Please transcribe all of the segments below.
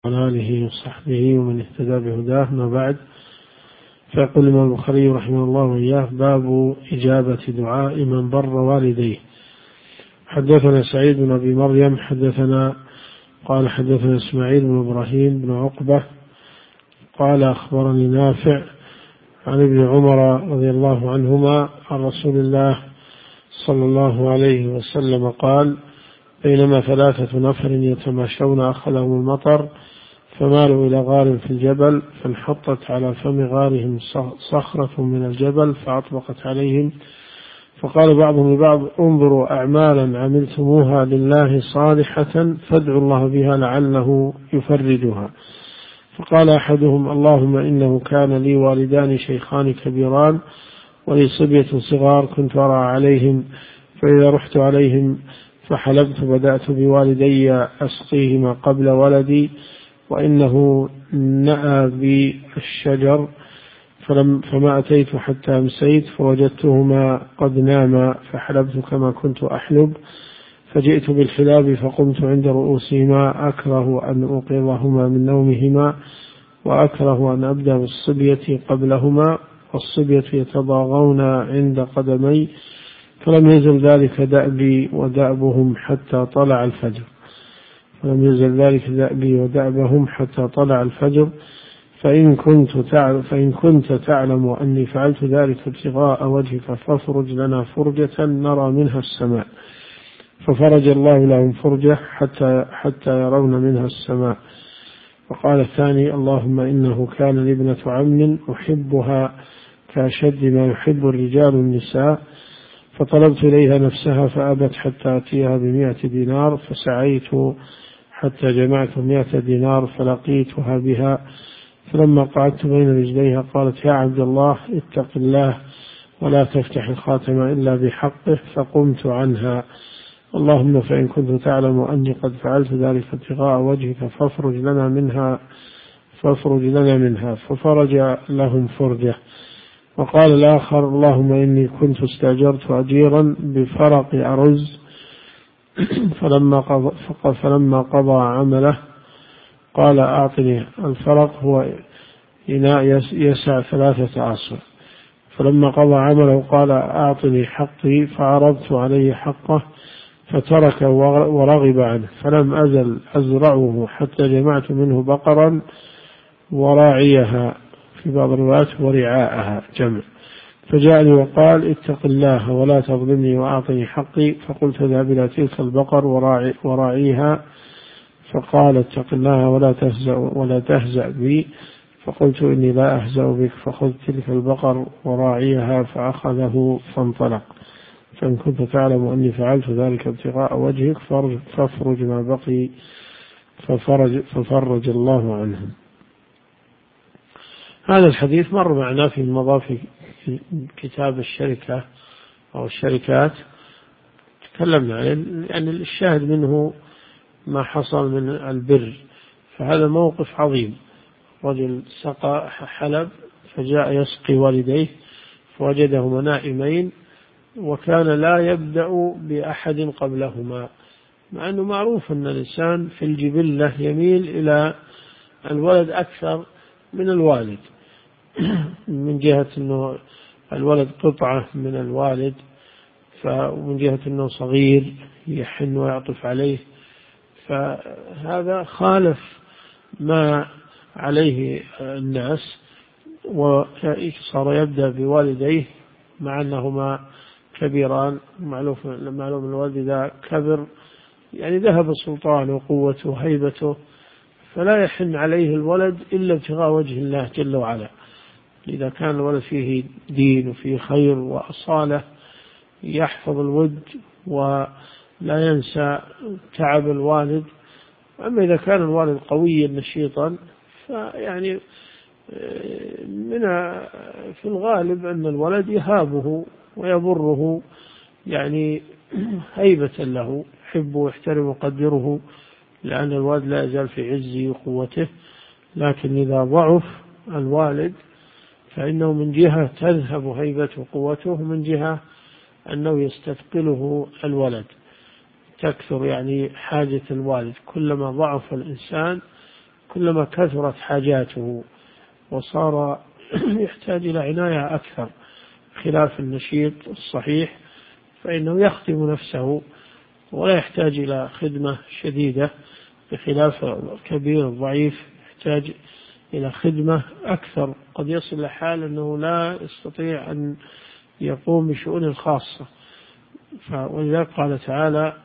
وعلى آله وصحبه ومن اهتدى بهداه، ما بعد. فيقول الإمام البخاري رحمه الله وإياه: باب إجابة دعاء من بر والديه. حدثنا سعيد بن أبي مريم قال حدثنا إسماعيل بن إبراهيم بن عقبة قال أخبرني نافع عن ابن عمر رضي الله عنهما عن رسول الله صلى الله عليه وسلم قال: بينما 3 نفر يتماشون أخذهم المطر فمالوا إلى غار في الجبل، فانحطت على فم غارهم صخرة من الجبل فأطبقت عليهم، فقال بعضهم لبعض: انظروا أعمالا عملتموها لله صالحة فادعوا الله بها لعله يفرجها. فقال أحدهم: اللهم إنه كان لي والدان شيخان كبيران ولي صبية صغار كنت أرى عليهم، فإذا رحت عليهم فحلبت بدأت بوالدي أسقيهما قبل ولدي، وإنه نأى بي الشجر فما أتيت حتى أمسيت فوجدتهما قد ناما، فحلبت كما كنت أحلب، فجئت بالحلاب فقمت عند رؤوسهما أكره أن أوقظهما من نومهما، وأكره أن أبدأ بالصبية قبلهما، والصبية يتضاغون عند قدمي، فلم يزل ذلك دأبي ودأبهم حتى طلع الفجر. فإن كنت تعلم أني فعلت ذلك ابتغاء وجهك فافرج لنا فرجة نرى منها السماء. ففرج الله لهم فرجة حتى يرون منها السماء. وقال الثاني: اللهم إنه كان لي ابنة عم أحبها كأشد ما يحب الرجال النساء، فطلبت إليها نفسها فأبت حتى أتيها ب100 دينار، فسعيت حتى جمعت 100 دينار فلقيتها بها، فلما قعدت بين رجليها قالت: يا عبد الله اتق الله ولا تفتح الخاتم إلا بحقه، فقمت عنها. اللهم فإن كنت تعلم أني قد فعلت ذلك ابتغاء وجهك فافرج لنا منها. ففرج لهم فرجة. وقال الآخر: اللهم إني كنت استأجرت أجيرا بفرق أرز فلما قضى عمله قال: أعطني الفرق، هو إناء يسع 3 أصع. فلما قضى عمله قال: أعطني حقي، فعرضت عليه حقه فترك ورغب عنه، فلم أزل أزرعه حتى جمعت منه بقرا وراعيها، في بعض الروايات ورعاءها جمع. فجاءني وقال: اتق الله ولا تظلمني وأعطني حقي. فقلت: اذهب إلى تلك البقر وراعيها. فقال: اتق الله ولا تهزأ بي. فقلت: إني لا أهزأ بك. فخذ تلك البقر وراعيها، فأخذه فانطلق. فإن كنت تعلم أني فعلت ذلك ابتغاء وجهك فافرج ما بقي، ففرج الله عنهم. هذا الحديث مر معنا في مضى في كتاب الشركة أو الشركات، تكلمنا عنه، يعني الشاهد منه ما حصل من البر. فهذا موقف عظيم. رجل سقى حلب فجاء يسقي والديه فوجدهما نائمين، وكان لا يبدأ بأحد قبلهما، مع أنه معروف أن الإنسان في الجبلة يميل إلى الولد أكثر من الوالد من جهة أنه الولد قطعة من الوالد، ومن جهة أنه صغير يحن ويعطف عليه، فهذا خالف ما عليه الناس، وصار يبدأ بوالديه مع أنهما كبيران. معلوم الوالد إذا كبر يعني ذهب سلطانه وقوته وهيبته، فلا يحن عليه الولد إلا ابتغاء وجه الله جل وعلا. إذا كان الولد فيه دين وفيه خير وأصالة يحفظ الود ولا ينسى تعب الوالد. أما إذا كان الوالد قويا نشيطا فيعني في الغالب أن الولد يهابه ويبره، يعني هيبة له، يحبه ويحترم ويقدره، لأن الوالد لا يزال في عزه وقوته. لكن إذا ضعف الوالد فإنه من جهة تذهب هيبته وقوته، ومن جهة أنه يستثقله الولد، تكثر يعني حاجة الوالد. كلما ضعف الإنسان كلما كثرت حاجاته وصار يحتاج إلى عناية أكثر، خلاف النشيط الصحيح فإنه يخدم نفسه ولا يحتاج إلى خدمة شديدة، بخلاف الكبير الضعيف يحتاج إلى خدمة أكثر، قد يصل لحال أنه لا يستطيع أن يقوم بشؤون الخاصة. ولذلك قال تعالى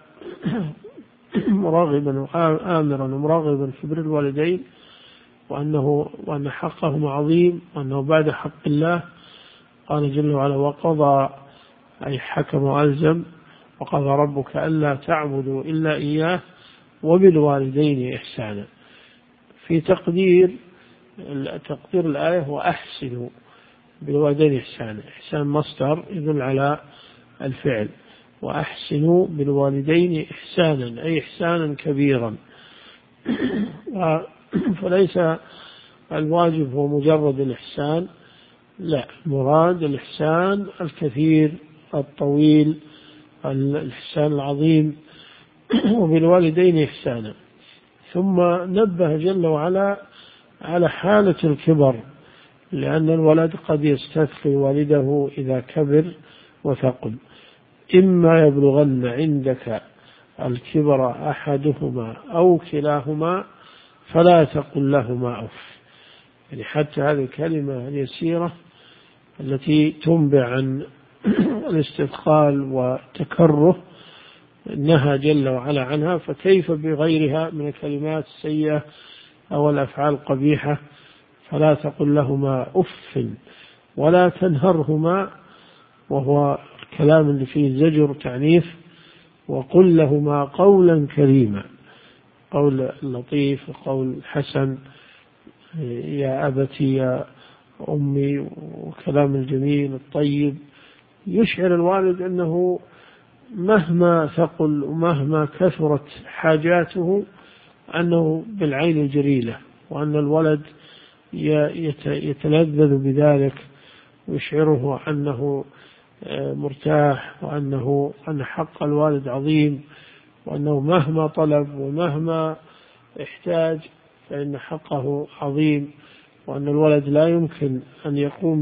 مراغبا آمرا ومراغبا في بر الوالدين وأن حقهم عظيم وأنه بعد حق الله. قال جل وعلا وقضى أي حكم وألزم وقضى ربك ألا تعبدوا إلا إياه وبالوالدين إحسانا. في تقدير الآية وأحسنوا بالوالدين إحسانا، إحسان مصدر يدل على الفعل، وأحسنوا بالوالدين إحسانا أي إحسانا كبيرا. فليس الواجب هو مجرد الإحسان، لا، مراد الإحسان الكثير الطويل، الإحسان العظيم، وبالوالدين إحسانا. ثم نبه جل وعلا على حالة الكبر، لأن الولد قد يستثقل والده إذا كبر وثقل. إما يبلغن عندك الكبر أحدهما أو كلاهما فلا تقل لهما أف. يعني حتى هذه الكلمة اليسيرة التي تنبع عن الاستثقال وتكره نهى جل وعلا عنها، فكيف بغيرها من الكلمات السيئة أو الأفعال القبيحة. فلا تقل لهما أف ولا تنهرهما، وهو الكلام اللي فيه زجر تعنيف، وقل لهما قولا كريما، قول لطيف وقول حسن، يا أبتي يا أمي، وكلام الجميل الطيب يشعر الوالد أنه مهما ثقل ومهما كثرت حاجاته أنه بالعين الجليلة، وأن الولد يتلذذ بذلك ويشعره أنه مرتاح، وأن حق الوالد عظيم، وأنه مهما طلب ومهما احتاج فإن حقه عظيم، وأن الولد لا يمكن أن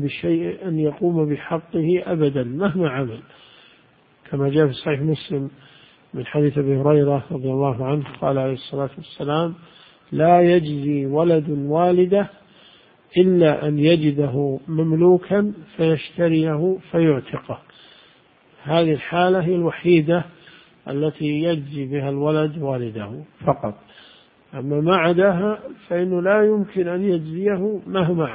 يقوم بحقه أبدا مهما عمل، كما جاء في صحيح مسلم من حديث أبي هريرة رضي الله عنه قال عليه الصلاة والسلام لا يجزي ولد والده إلا أن يجده مملوكا فيشتريه فيعتقه. هذه الحالة هي الوحيدة التي يجزي بها الولد والده فقط، أما ما عداها فإنه لا يمكن أن يجزيه مهما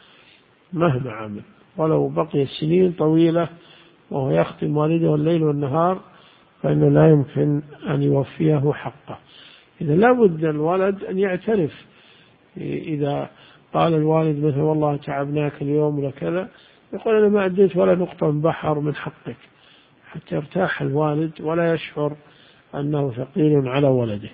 عمل ولو بقي سنين طويلة وهو يخدم والده الليل والنهار، فإنه لا يمكن أن يوفيه حقه. إذا لا بد الولد أن يعترف، إذا قال الوالد مثلا والله تعبناك اليوم ولا كذا، يقول أنا ما أديت ولا نقطة من بحر من حقك، حتى يرتاح الوالد ولا يشعر أنه ثقيل على ولده.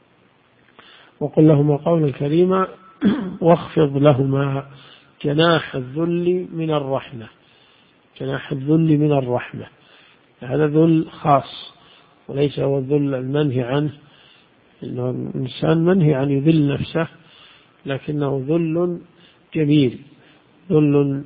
وقل لهما قولا كريما واخفض لهما جناح الذل من الرحمة. جناح الذل من الرحمة هذا ذل خاص، وليس هو الذل المنهي عنه، إنه الإنسان منهي عن يذل نفسه، لكنه ذل جميل، ذل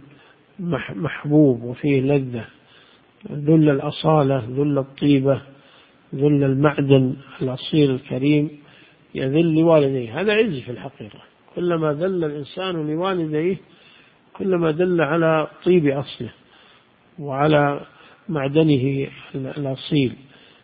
محبوب وفيه لذة، ذل الأصالة، ذل الطيبة، ذل المعدن الأصيل الكريم، يذل لوالديه. هذا عز في الحقيقة، كلما ذل الإنسان لوالديه كلما دل على طيب أصله وعلى معدنه الأصيل.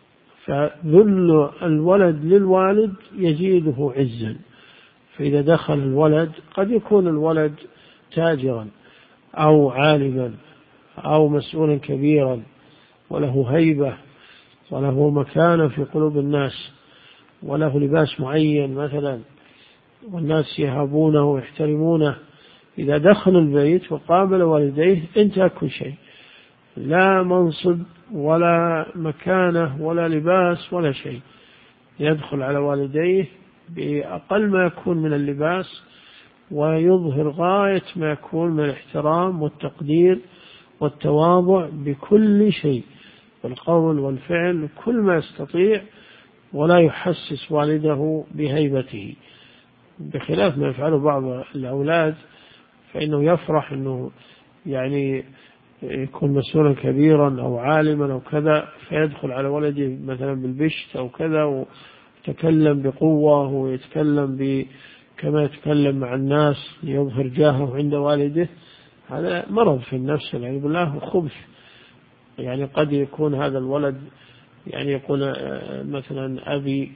فذل الولد للوالد يزيده عزا. فإذا دخل الولد، قد يكون الولد تاجرا أو عالما أو مسؤولا كبيرا وله هيبة وله مكانة في قلوب الناس وله لباس معين مثلا والناس يهابونه ويحترمونه، إذا دخل البيت وقابل والديه انتهى كل شيء، لا منصب ولا مكانة ولا لباس ولا شيء، يدخل على والديه بأقل ما يكون من اللباس ويظهر غاية ما يكون من الاحترام والتقدير والتواضع بكل شيء، بالقول والفعل كل ما يستطيع، ولا يحسس والده بهيبته. بخلاف ما يفعله بعض الأولاد، فإنه يفرح أنه يعني يكون مسؤولا كبيرا أو عالما أو كذا، فيدخل على ولده مثلا بالبشت أو كذا ويتكلم بقوة ويتكلم كما يتكلم مع الناس ليظهر جاهه عند والده. هذا مرض في النفس والعياذ بالله وخبث. يعني قد يكون هذا الولد يعني يقول مثلا أبي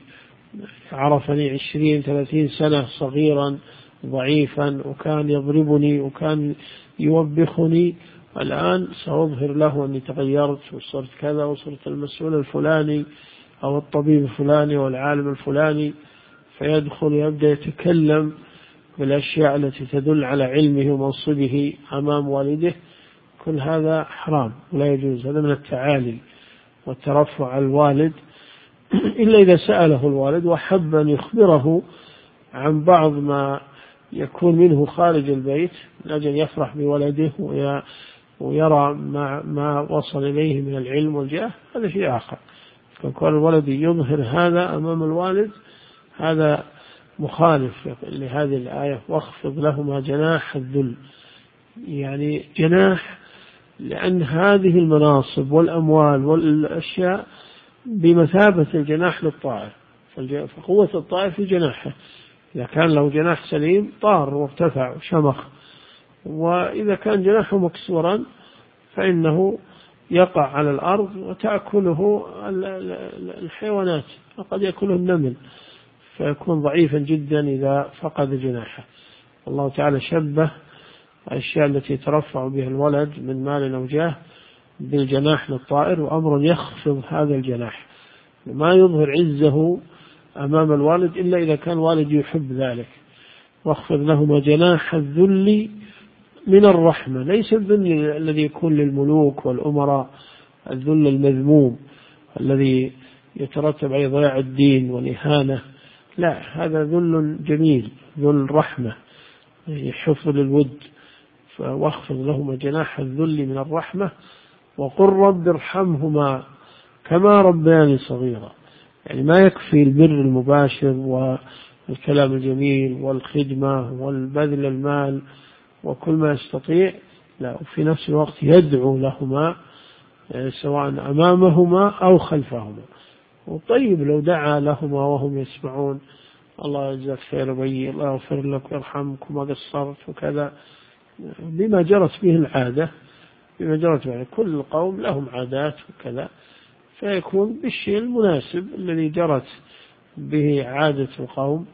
عرفني 20-30 سنة صغيرا ضعيفا وكان يضربني وكان يوبخني، الآن سأظهر له أني تغيرت وصرت كذا وصرت المسؤول الفلاني أو الطبيب الفلاني والعالم الفلاني، فيدخل ويبدأ يتكلم بالأشياء التي تدل على علمه ومنصبه أمام والده. كل هذا حرام ولا يجوز، هذا من التعالي والترفع على الوالد، إلا إذا سأله الوالد وحب أن يخبره عن بعض ما يكون منه خارج البيت لأجل يفرح بولده ويرى ما وصل إليه من العلم والجاه، هذا شيء آخر. فكون الولد يظهر هذا أمام الوالد هذا مخالف لهذه الآية، واخفض لهما جناح الذل. يعني جناح، لأن هذه المناصب والأموال والأشياء بمثابة الجناح للطائر، فقوة الطائر في جناحه، إذا كان له جناح سليم طار وارتفع وشمخ، وإذا كان جناحه مكسورا فإنه يقع على الأرض وتأكله الحيوانات وقد يأكله النمل، فيكون ضعيفا جدا إذا فقد جناحه. الله تعالى شبه الأشياء التي يترفع بها الولد من مال أو جاه بالجناح للطائر، وأمر يخفض هذا الجناح، ما يظهر عزه أمام الوالد إلا إذا كان والد يحب ذلك. واخفض لهما جناح الذل من الرحمة، ليس الذل الذي يكون للملوك والأمراء، الذل المذموم الذي يترتب عليه ضياع الدين والإهانة، لا، هذا ذل جميل، ذل رحمة يحفظ للود. واخفض لهما جناح الذل من الرحمة وقل رب ارحمهما كما ربياني صغيرا. يعني ما يكفي البر المباشر والكلام الجميل والخدمة والبذل المال وكل ما يستطيع، لا، وفي نفس الوقت يدعو لهما سواء أمامهما أو خلفهما. وطيب لو دعا لهما وهم يسمعون، الله يجزاك خير بي، الله يغفر لك ويرحمك وما قصرت وكذا، بما جرت به العادة، بما جرت به كل قوم لهم عادات وكذا، فيكون بالشيء المناسب الذي جرت به عادة القوم.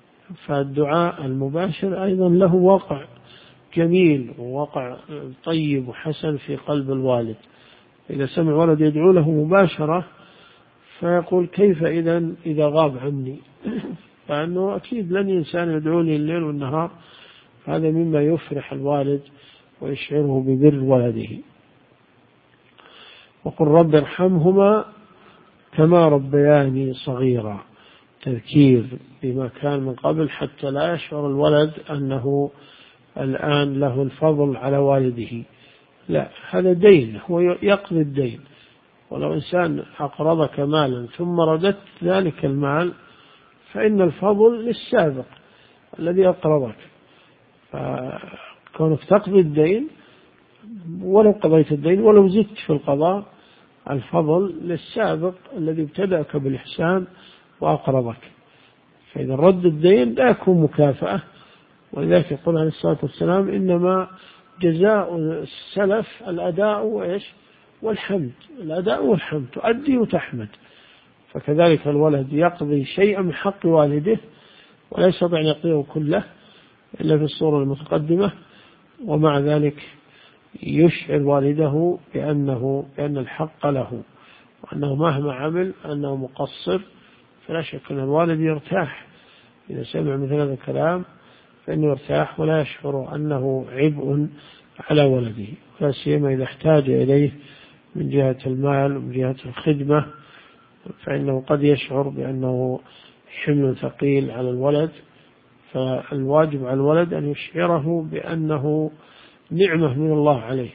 فالدعاء المباشر أيضا له وقع جميل ووقع طيب وحسن في قلب الوالد. إذا سمع ولد يدعو له مباشرة فيقول كيف إذا غاب عني فأنه أكيد لن إنسان يدعوني الليل والنهار، هذا مما يفرح الوالد ويشعره ببر ولده. وقل رب ارحمهما كما ربياني صغيرا، تذكير بما كان من قبل حتى لا يشعر الولد أنه الآن له الفضل على والده، لا، هذا دين، هو يقضي الدين. ولو إنسان أقرضك مالا ثم رددت ذلك المال فإن الفضل للسابق الذي أقرضك، فكونك تقضي الدين ولو قضيت الدين ولو زدت في القضاء، الفضل للسابق الذي ابتدأك بالإحسان وأقرضك. فإذا رد الدين لا يكون مكافأة، ولذلك يقول عليه الصلاة والسلام إنما جزاء السلف الأداء والحمد، الأداء والحمد، تؤدي وتحمد. فكذلك الولد يقضي شيئا من حق والده ولا يستطيع أن يقضيه كله إلا في الصورة المتقدمة، ومع ذلك يشعر والده بأن الحق له، وأنه مهما عمل أنه مقصر. فلا شك أن الوالد يرتاح إذا سمع مثل هذا الكلام، فإنه يرتاح ولا يشعر أنه عبء على ولده، لا سيما إذا احتاج إليه من جهة المال ومن جهة الخدمة، فإنه قد يشعر بأنه حمل ثقيل على الولد. فالواجب على الولد أن يشعره بأنه نعمة من الله عليه،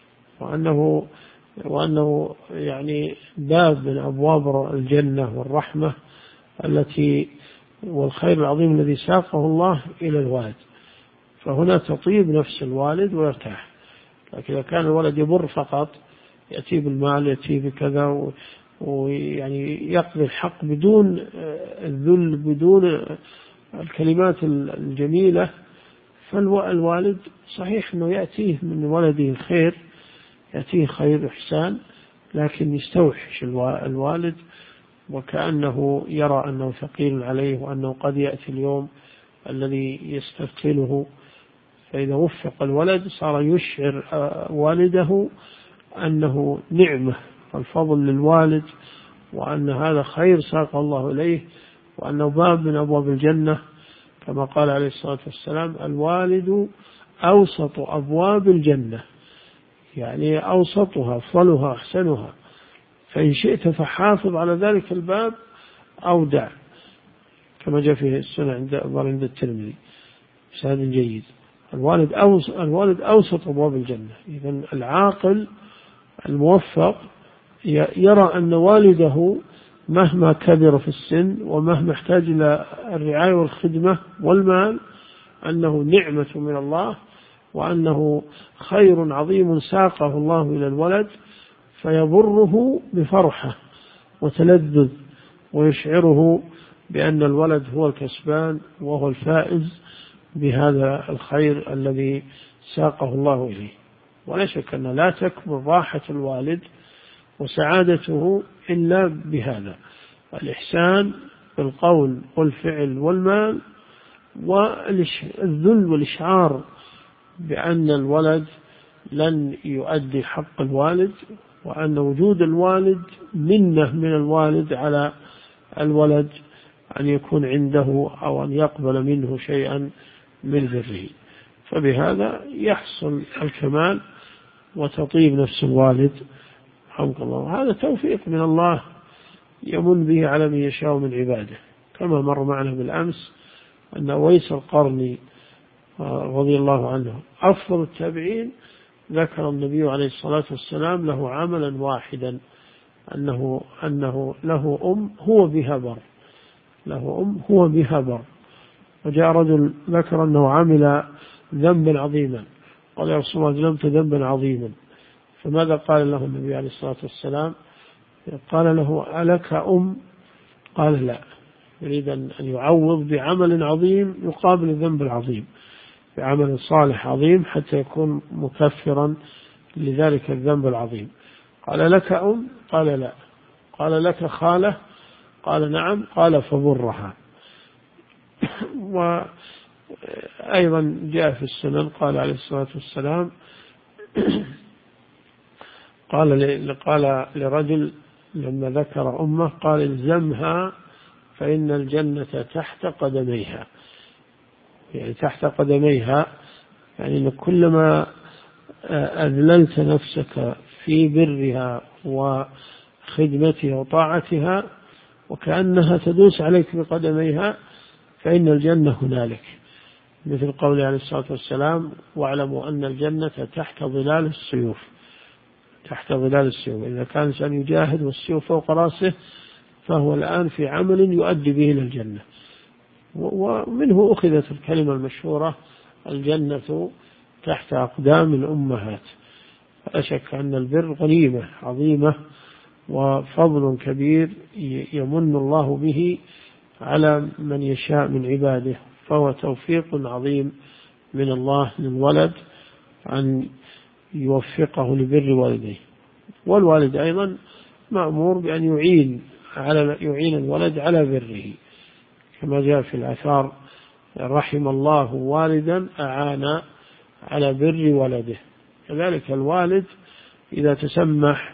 وأنه يعني باب من أبواب الجنة والرحمة التي والخير العظيم الذي ساقه الله إلى الولد، فهنا تطيب نفس الوالد ويرتاح. لكن إذا كان الولد يبر فقط، يأتي بالمال، يأتي بكذا، ويعني يقضي الحق بدون الذل، بدون الكلمات الجميلة، فالوالد صحيح أنه يأتيه من ولده خير، يأتيه خير إحسان، لكن يستوحش الوالد، وكأنه يرى أنه ثقيل عليه، وأنه قد يأتي اليوم الذي يستثقله. فإذا وفق الولد صار يشعر والده أنه نعمة والفضل للوالد، وأن هذا خير ساق الله إليه، وأنه باب من أبواب الجنة، كما قال عليه الصلاة والسلام: الوالد أوسط أبواب الجنة، يعني أوسطها، أفضلها، أحسنها، فإن شئت فحافظ على ذلك الباب أو دع، كما جاء في السنة عند الترمذي بسند جيد. الوالد أوسط أبواب الجنة. إذن العاقل الموفق يرى أن والده مهما كبر في السن ومهما احتاج إلى الرعاية والخدمة والمال أنه نعمة من الله، وأنه خير عظيم ساقه الله إلى الولد، فيبره بفرحة وتلذذ، ويشعره بأن الولد هو الكسبان وهو الفائز بهذا الخير الذي ساقه الله إليه. ولا شك أن لا تكمل راحة الوالد وسعادته إلا بهذا الإحسان بالقول والفعل والمال، والذل والإشعار بأن الولد لن يؤدي حق الوالد، وأن وجود الوالد منة من الوالد على الولد أن يكون عنده أو أن يقبل منه شيئا من ذره. فبهذا يحصل الكمال وتطيب نفس الوالد رحمك الله. هذا توفيق من الله يمن به على من يشاء من عباده، كما مر معنا بالأمس أن أويس القرني رضي الله عنه أفضل التابعين، ذكر النبي عليه الصلاة والسلام له عملا واحدا، أنه له أم هو بها بر، له أم هو بها بر. وجاء رجل ذكر أنه عمل ذنبا عظيما، قال: يا رسول الله ظلمت ذنبا عظيما. فماذا قال له النبي عليه الصلاة والسلام؟ قال له: ألك أم؟ قال: لا. يريد أن يعوض بعمل عظيم يقابل الذنب العظيم، بعمل صالح عظيم حتى يكون مكفرا لذلك الذنب العظيم. قال: لك أم؟ قال: لا. قال: لك خالة؟ قال: نعم. قال: فبرها. وأيضا جاء في السنن قال عليه الصلاة والسلام قال لرجل لما ذكر أمه، قال: الزمها فإن الجنة تحت قدميها. يعني تحت قدميها، يعني أن كلما أذللت نفسك في برها وخدمتها وطاعتها وكأنها تدوس عليك بقدميها، فإن الجنة هنالك، مثل قوله عليه الصلاة والسلام: واعلموا أن الجنة تحت ظلال السيوف. تحت ظلال السيوف. إذا كان الإنسان يجاهد والسيوف فوق رأسه، فهو الآن في عمل يؤدي به إلى الجنة. ومنه أخذت الكلمة المشهورة: الجنة تحت أقدام الأمهات. لا شك أن البر غنيمة عظيمة وفضل كبير يمن الله به على من يشاء من عباده، فهو توفيق عظيم من الله للولد أن يوفقه لبر والديه. والوالد أيضا مأمور بأن يعين الولد على بره، كما جاء في الآثار: رحم الله والدا أعان على بر ولده. كذلك الوالد إذا تسمح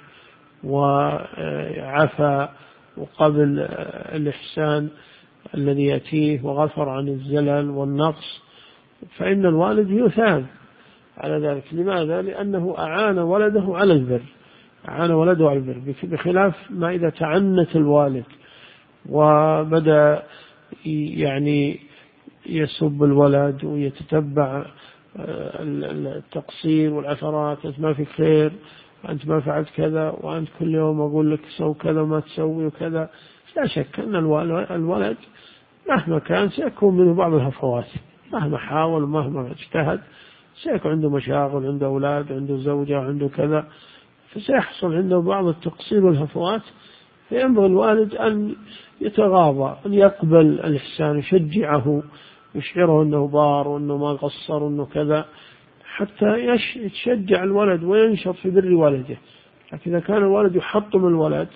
وعفى وقبل الإحسان الذي يأتيه وغفر عن الزلل والنقص، فإن الوالد يثاب على ذلك. لماذا؟ لأنه أعان ولده على البر، أعان ولده على البر، بخلاف ما إذا تعنت الوالد وبدأ يعني يسب الولد ويتتبع التقصير والعثرات: أنت ما في خير، أنت ما فعلت كذا، وأنت كل يوم أقول لك سو كذا وما تسوي وكذا. لا شك أن الولد مهما كان سيكون منه بعض الهفوات، مهما حاول ومهما اجتهد سيكون عنده مشاغل، عنده أولاد، عنده زوجة، عنده كذا، فسيحصل عنده بعض التقصير والهفوات. فينبغي الوالد أن يتغاضى، أن يقبل الإحسان، يشجعه، يشعره أنه بار وأنه ما قصر وأنه كذا، حتى يتشجع الولد وينشط في بر والده. لكن إذا كان الولد يحطم الولد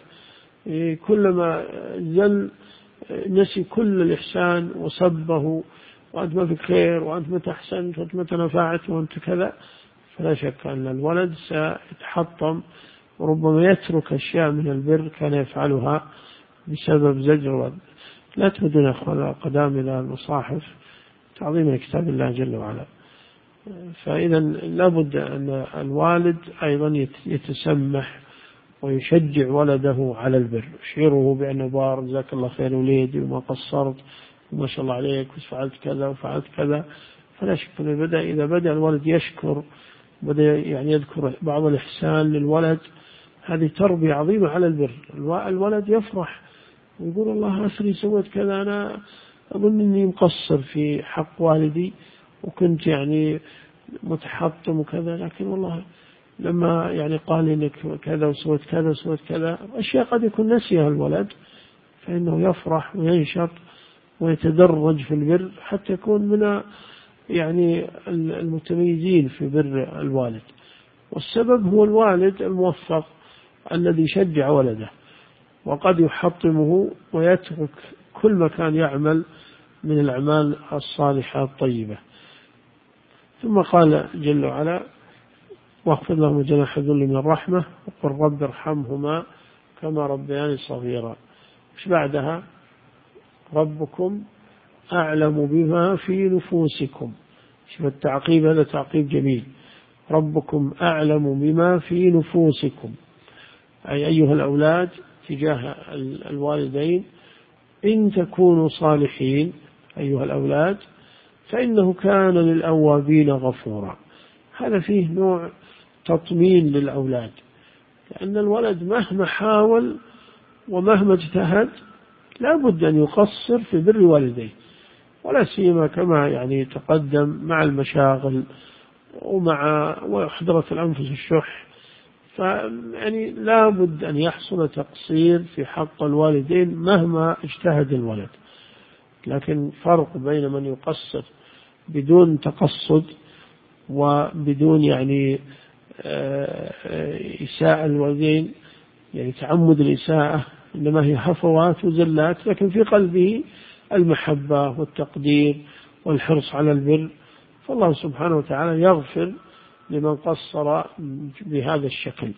كلما زل نسي كل الإحسان وسبه، وأنت ما في خير، وأنت متى أحسنت، وأنت متى نفعت، وأنت كذا، فلا شك أن الولد سيتحطم، وربما يترك أشياء من البر كان يفعلها بسبب زجر الولد. لا تهدون يا أخوان القدام إلى المصاحف تعظيم كتاب الله جل وعلا. فإذا لابد أن الوالد أيضا يتسمح ويشجع ولده على البر، يشعره بأنه بار، جزاك الله خير وليدي وما قصرت وما شاء الله عليك وفعلت كذا وفعلت كذا. فلا شك إذا بدأ الولد يشكر، بدأ يعني يذكر بعض الإحسان للولد، هذه تربية عظيمة على البر. الولد يفرح ويقول الله أثري سويت كذا، أنا أظن أني مقصر في حق والدي وكنت يعني متحطم وكذا، لكن والله لما يعني قال إنك كذا وسويت كذا وسويت كذا، أشياء قد يكون نسيها الولد، فإنه يفرح وينشط ويتدرج في البر حتى يكون من يعني المتميزين في بر الوالد. والسبب هو الوالد الموفق الذي شجع ولده، وقد يحطمه ويترك كل ما كان يعمل من الأعمال الصالحة الطيبة. ثم قال جل وعلا: واخفض لهم جناح الذل من الرحمة وقل رب ارحمهما كما ربياني صغيرا. مش بعدها؟ ربكم أعلم بما في نفوسكم. شوف التعقيب، هذا تعقيب جميل. ربكم أعلم بما في نفوسكم، أي أيها الأولاد تجاه الوالدين إن تكونوا صالحين أيها الأولاد فإنه كان للأوابين غفورا. هذا فيه نوع تطمين للأولاد، لأن الولد مهما حاول ومهما اجتهد لا بد أن يقصر في بر والديه، ولا سيما كما يعني تقدم مع المشاغل ومع وحضرة الأنفس الشح، فيعني لا بد أن يحصل تقصير في حق الوالدين مهما اجتهد الولد. لكن فرق بين من يقصر بدون تقصد وبدون يعني إساءة الوالدين، يعني تعمد الإساءة، إنما هي هفوات وزلات، لكن في قلبه المحبة والتقدير والحرص على البر، فالله سبحانه وتعالى يغفر لمن قصر بهذا الشكل.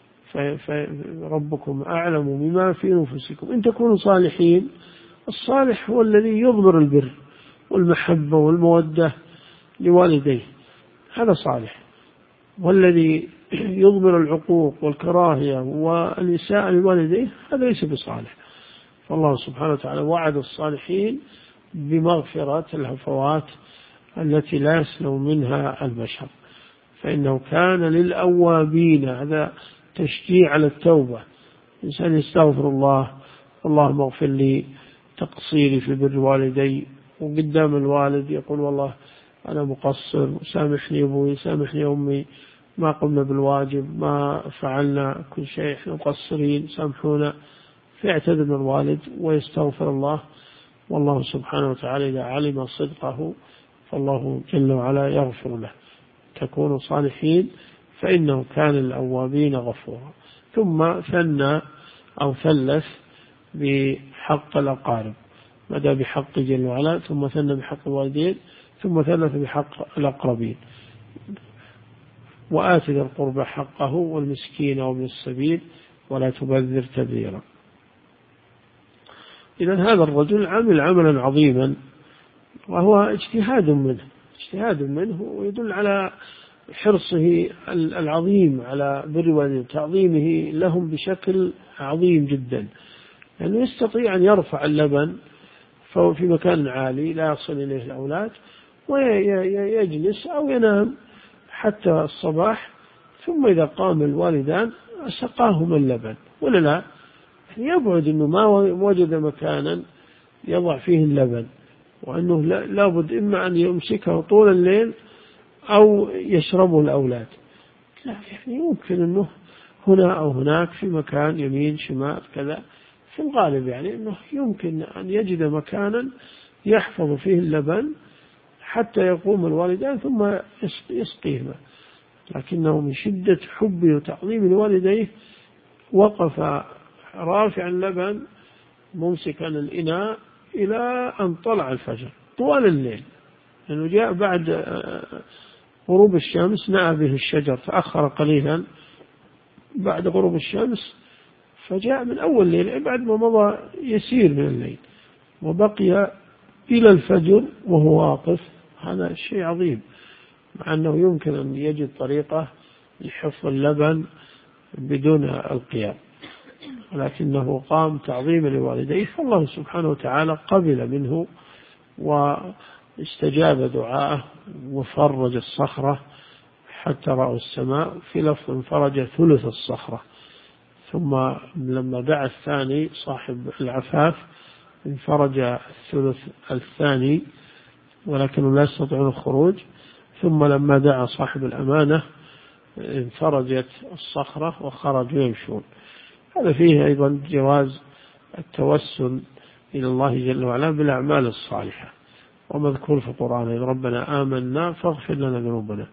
فربكم أعلم بما في نفوسكم إن تكونوا صالحين. الصالح هو الذي يضمر البر والمحبة والمودة لوالديه، هذا صالح. والذي يضمر العقوق والكراهية والإساءة لوالديه هذا ليس بصالح. فالله سبحانه وتعالى وعد الصالحين بمغفرة الهفوات التي لا يسلم منها البشر، فإنه كان للأوابين. هذا تشجيع على التوبة، إنسان يستغفر الله: اللهم اغفر لي تقصيري في بر والدي، وقدام الوالد يقول: والله أنا مقصر، سامحني أبوي، سامحني أمي، ما قمنا بالواجب، ما فعلنا كل شيء، إحنا مقصرين، سامحونا. فيعتذر من الوالد ويستغفر الله، والله سبحانه وتعالى إذا علم صدقه فالله جل وعلا يغفر له. تكونوا صالحين فإنه كان للأوابين غفورا. ثم ثنى أو ثلث بحق الأقارب، بدأ بحق جل وعلا، ثم ثنى بحق الوالدين، ثم ثلث بحق الأقربين. وآت ذا القربى حقه والمسكين وابن السبيل ولا تبذر تبذيرا. إذن هذا الرجل عمل عملا عظيما، وهو اجتهاد منه ويدل على حرصه العظيم على بر والديه، تعظيمه لهم بشكل عظيم جدا، لأنه يستطيع أن يرفع اللبن فهو في مكان عالي لا يصل إليه الأولاد، ويجلس أو ينام حتى الصباح، ثم إذا قام الوالدان سقاهما اللبن، ولا لا يبعد أنه ما وجد مكانا يضع فيه اللبن، وأنه لابد إما أن يمسكه طول الليل أو يشربه الأولاد. لا، يعني يمكن أنه هنا أو هناك في مكان يمين شمال كذا، في الغالب يعني أنه يمكن أن يجد مكانا يحفظ فيه اللبن حتى يقوم الوالدان ثم يسقيهما. لكنه من شدة حبه وتعظيم لوالديه وقف رافعا اللبن ممسكا الإناء إلى أن طلع الفجر طوال الليل، لأنه جاء بعد غروب الشمس، نأى به الشجر، تأخر قليلا بعد غروب الشمس، فجاء من أول الليل بعد ما مضى يسير من الليل، وبقي إلى الفجر وهو واقف. هذا شيء عظيم، مع أنه يمكن أن يجد طريقة لحفظ اللبن بدون القيام، ولكنه قام تعظيما لوالديه، فالله سبحانه وتعالى قبل منه واستجاب دعاءه وفرج الصخرة حتى رأوا السماء، في لفظ انفرج ثلث الصخرة. ثم لما دعا الثاني صاحب العفاف انفرج الثلث الثاني، ولكنهم لا يستطيعون الخروج. ثم لما دعا صاحب الأمانة انفرجت الصخرة وخرجوا يمشون. هذا فيه أيضا جواز التوسل إلى الله جل وعلا بالأعمال الصالحة، ومذكور في القرآن: ربنا آمنا فاغفر لنا ذنوبنا.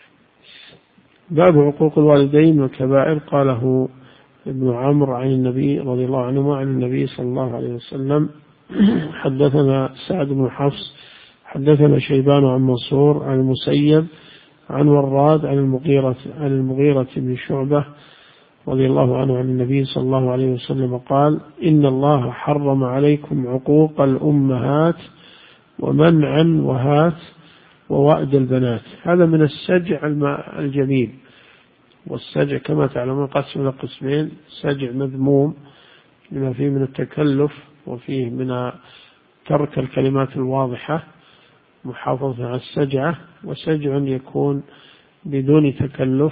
باب عقوق الوالدين والكبائر. قاله ابن عمرو عن النبي رضي الله عنهما عن النبي صلى الله عليه وسلم: حدثنا سعد بن حفص حدثنا شيبان عن منصور عن المسيب عن وراد عن المغيرة بن شعبة رضي الله عنه عن النبي صلى الله عليه وسلم قال: إن الله حرم عليكم عقوق الأمهات ومنعا وهات ووأد البنات. هذا من السجع الجميل، والسجع كما تعلمون قسم إلى قسمين: سجع مذموم لما فيه من التكلف وفيه من ترك الكلمات الواضحة محافظة على السجعة، وسجع يكون بدون تكلف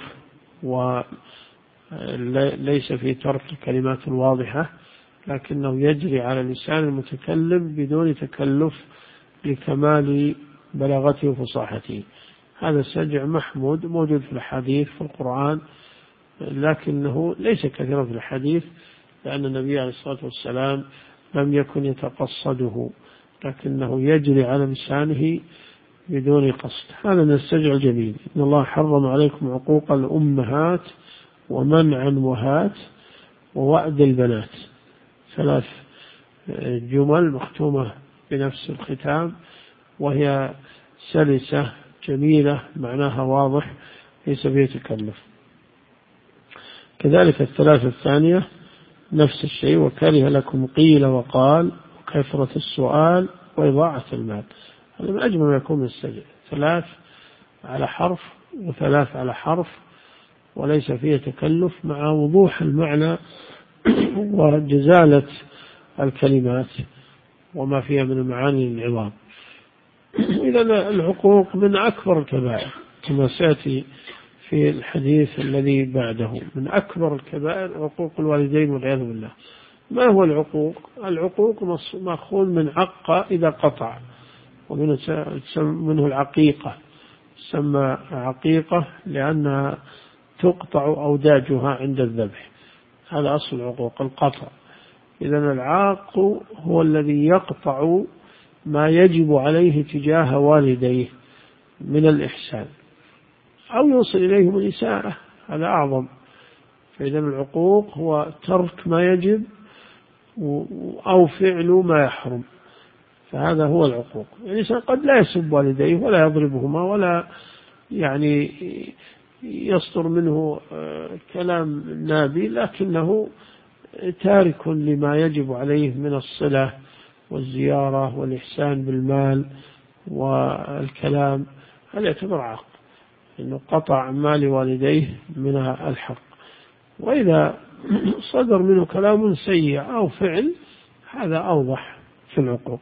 وليس في ترك الكلمات الواضحة، لكنه يجري على لسان المتكلم بدون تكلف لكمال بلاغته وفصاحته. هذا السجع محمود، موجود في الحديث في القرآن، لكنه ليس كثيرا في الحديث، لأن النبي عليه الصلاة والسلام لم يكن يتقصده، لكنه يجري على لسانه بدون قصد. هذا من السجع الجميل. إن الله حرم عليكم عقوق الأمهات ومنعا وهات ووأد البنات. 3 جمل مختومة بنفس الختام، وهي سلسة جميلة معناها واضح ليس فيه تكلف. كذلك 3 الثانية نفس الشيء: وكره لكم قيل وقال وكثرة السؤال وإضاعة المال. هذا من أجمل ما يكون من السجع: 3 على حرف و3 على حرف، وليس فيه تكلف، مع وضوح المعنى وجزالة الكلمات وما فيها من المعاني العظام. إذا العقوق من أكبر الكبائر كما سيأتي في الحديث الذي بعده. من أكبر الكبائر عقوق الوالدين والعياذ بالله. ما هو العقوق؟ العقوق مأخوذ من عق إذا قطع، ومنه العقيقة، تسمى عقيقة لأنها تقطع أوداجها عند الذبح. هذا أصل العقوق، القطع. إذن العاق هو الذي يقطع ما يجب عليه تجاه والديه من الإحسان، أو يوصل إليهم الإساءة، هذا أعظم. فإذن العقوق هو ترك ما يجب أو فعل ما يحرم، فهذا هو العقوق. الإنسان قد لا يسب والديه ولا يضربهما ولا يعني يصدر منه كلام نابي، لكنه تارك لما يجب عليه من الصلة والزيارة والإحسان بالمال والكلام. هذا يعتبر عاق، إنه قطع مال والديه من الحق. وإذا صدر منه كلام سيء أو فعل، هذا أوضح في العقوق.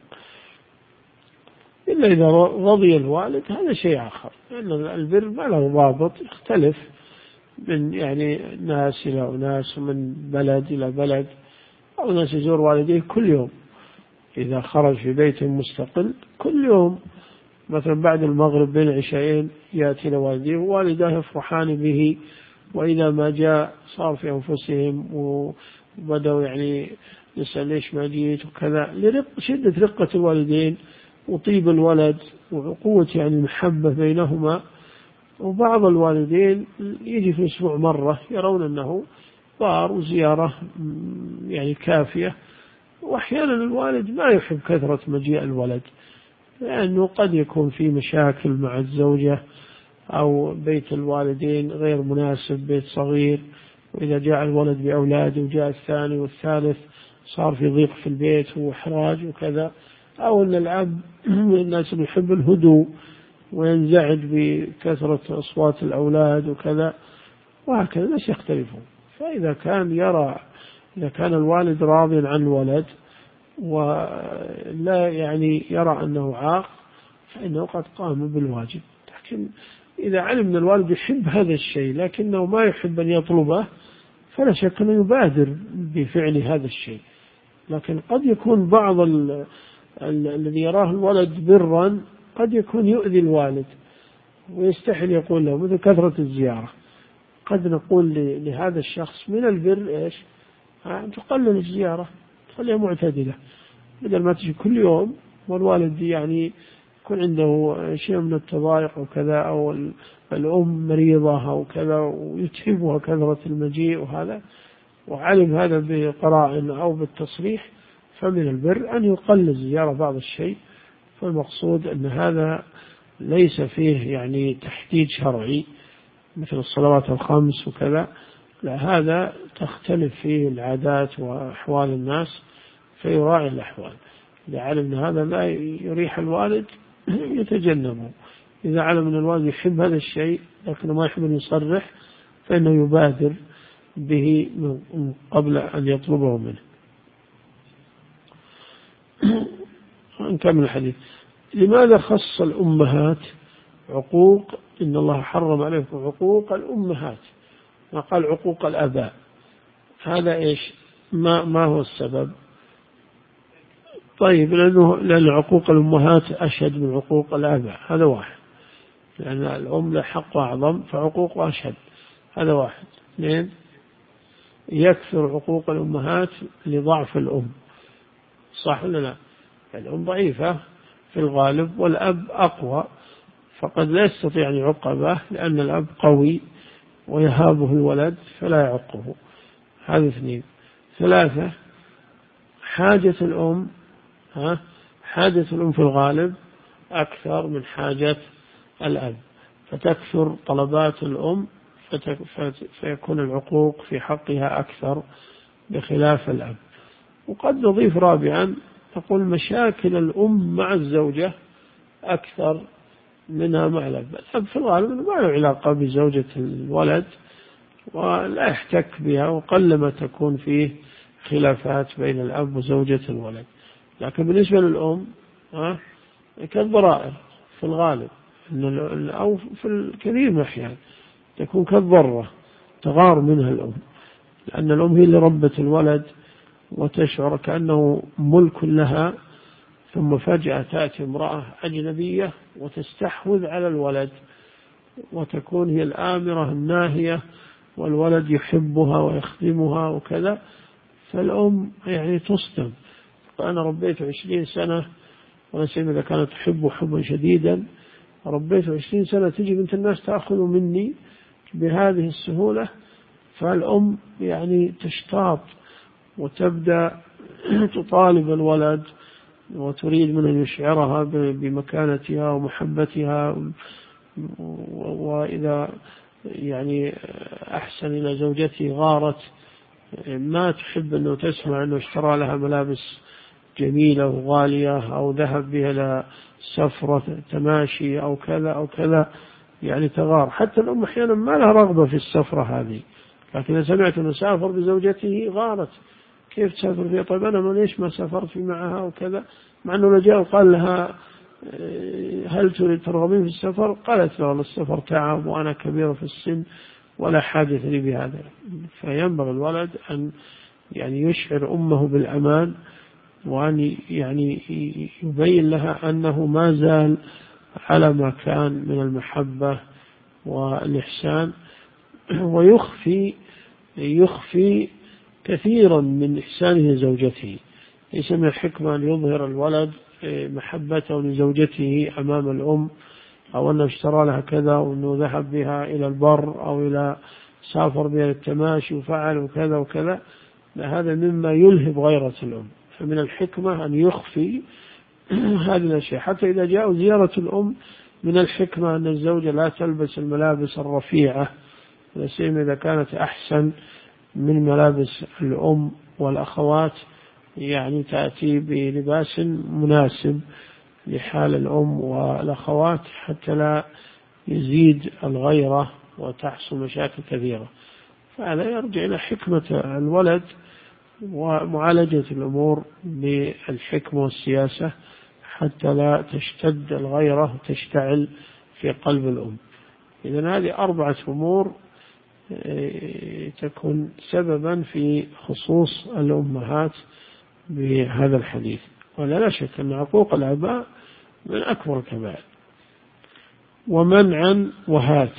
إلا إذا رضي الوالد هذا شيء آخر، لأن البر ما له ضابط، يختلف من يعني ناس إلى ناس ومن بلد إلى بلد. أو ناس يزور والديه كل يوم، إذا خرج في بيت مستقل كل يوم مثلا بعد المغرب بين العشاءين يأتي لوالديه ووالداه يفرحان به، وإذا ما جاء صار في أنفسهم وبدأوا يعني يسأل ليش ما جيت وكذا، شدة رقة الوالدين وطيب الولد وقوة يعني المحبة بينهما. وبعض الوالدين يجي في الأسبوع مرة يرون أنه طار وزيارة يعني كافية، وأحيانا الوالد ما يحب كثرة مجيء الولد لأنه قد يكون في مشاكل مع الزوجة أو بيت الوالدين غير مناسب، بيت صغير، وإذا جاء الولد بأولاده وجاء الثاني والثالث صار في ضيق في البيت وإحراج وكذا، أو أن الأب من الناس اللي يحب الهدوء وينزعج بكثرة أصوات الأولاد وكذا، وهكذا الناس يختلفون. فإذا كان الوالد راضيا عن الولد ولا يعني يرى أنه عاق فإنه قد قام بالواجب. لكن إذا علم أن الوالد يحب هذا الشيء لكنه ما يحب أن يطلبه فلا شك أنه يبادر بفعل هذا الشيء. لكن قد يكون بعض الذي يراه الولد برا قد يكون يؤذي الوالد ويستحيل يقول له، مثل كثرة الزيارة. قد نقول لهذا الشخص من البر إيش؟ تقلل الزيارة، تخليها معتدلة، بدل ما تجي كل يوم والوالد يعني يكون عنده شيء من التضايق وكذا، أو الأم مريضة أو كذا ويتعبها كثرة المجيء وهذا، وعلم هذا بقراء أو بالتصريح، فمن البر أن يقلل زيارة بعض الشيء. فالمقصود أن هذا ليس فيه يعني تحديد شرعي مثل الصلوات الخمس وكذا، لا، هذا تختلف فيه العادات وأحوال الناس فيراعي الأحوال. إذا علم أن هذا لا يريح الوالد يتجنبه، إذا علم أن الوالد يحب هذا الشيء لكنه ما يحب أن يصرح فإنه يبادر به من قبل أن يطلبه منه. نكمل الحديث. لماذا خص الأمهات عقوق؟ إن الله حرم عليكم عقوق الأمهات ما قال عقوق الآباء. هذا إيش؟ ما هو السبب؟ طيب لأن عقوق الأمهات أشد من عقوق الآباء، هذا واحد، لأن الأم له حق أعظم فعقوق أشد، هذا واحد. اثنين، يكثر عقوق الأمهات لضعف الأم، صح ولا لا؟ الأم ضعيفة في الغالب والأب أقوى، فقد لا يستطيع أن يعق أباه لأن الأب قوي ويهابه الولد فلا يعقه. هذا اثنين. ثلاثة، حاجة الأم في الغالب أكثر من حاجة الأب، فتكثر طلبات الأم فيكون العقوق في حقها أكثر بخلاف الأب. وقد نضيف رابعا تقول مشاكل الأم مع الزوجة أكثر منها مع الأب. الأب في الغالب ما له علاقة بزوجة الولد ولا يحتك بها، وقلما تكون فيه خلافات بين الأب وزوجة الولد. لكن بالنسبة للأم كالضرائر في الغالب، أو في الكثير من الأحيان تكون كالضرة تغار منها الأم، لأن الأم هي اللي ربت الولد وتشعر كأنه ملك لها، ثم فجأة تأتي امرأة أجنبية وتستحوذ على الولد وتكون هي الآمرة الناهية والولد يحبها ويخدمها وكذا، فالأم يعني تصدم. فأنا ربيت 20 سنة ونسيم إذا كانت تحبه حبا شديدا، ربيت 20 سنة تجي بنت الناس تأخذ مني بهذه السهولة. فالأم يعني تشتاط وتبدأ تطالب الولد وتريد منه أن يشعرها بمكانتها ومحبتها، وإذا يعني أحسن إلى زوجته غارت، ما تحب أنه تسمع أنه اشترى لها ملابس جميلة وغالية أو ذهب بها إلى سفرة تماشي أو كذا أو كذا، يعني تغار. حتى الأم أحيانا ما لها رغبة في السفرة هذه، لكن سمعت أنه سافر بزوجته غارت، كيف تسافر فيها؟ طيب أنا ليش ما سافرت في معها وكذا، مع أنه رجال قال لها هل ترغبين في السفر؟ قالت له السفر تعب وأنا كبيرة في السن ولا حاجة لي بهذا. فينبغي الولد أن يعني يشعر أمه بالأمان وأن يعني يبين لها أنه ما زال على ما كان من المحبة والإحسان، ويخفي كثيرا من إحسانه لزوجته. ليس من الحكمة أن يظهر الولد محبته لزوجته أمام الأم، أو أنه اشترى لها كذا، وأنه ذهب بها إلى البر، أو إلى سافر بها للتماشي وفعل وكذا وكذا. هذا مما يلهب غيرة الأم. فمن الحكمة أن يخفي هذه الأشياء. حتى إذا جاءوا زيارة الأم، من الحكمة أن الزوجة لا تلبس الملابس الرفيعة، لا سيما إذا كانت أحسن من ملابس الأم والأخوات، يعني تأتي بلباس مناسب لحال الأم والأخوات، حتى لا يزيد الغيرة وتحصل مشاكل كثيرة. فهذا يرجع إلى حكمة الولد ومعالجة الأمور بالحكمة والسياسة، حتى لا تشتد الغيرة وتشتعل في قلب الأم. إذن هذه 4 أمور تكون سببا في خصوص الأمهات بهذا الحديث. ولا شك أن عقوق الآباء من أكبر الكبائر. ومنعا وهات،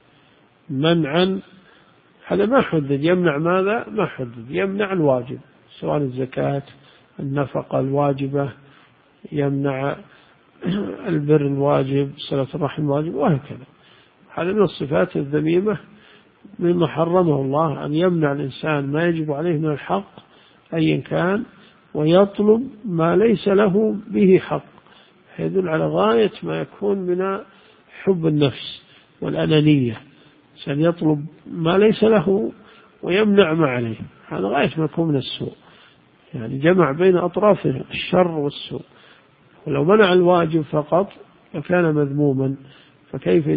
منعا هذا ما حدد، يمنع ماذا؟ ما حدد، يمنع الواجب، سواء الزكاة، النفقة الواجبة، يمنع البر الواجب، صلة الرحم الواجب، وهكذا. هذا من الصفات الذميمة مما حرمه الله، أن يمنع الإنسان ما يجب عليه من الحق أيا كان، ويطلب ما ليس له به حق. يدل على غاية ما يكون من حب النفس والأنانية، عشان يطلب ما ليس له ويمنع ما عليه. هذا غاية ما يكون من السوء، يعني جمع بين أطراف الشر والسوء. ولو منع الواجب فقط فكان مذموما، فكيف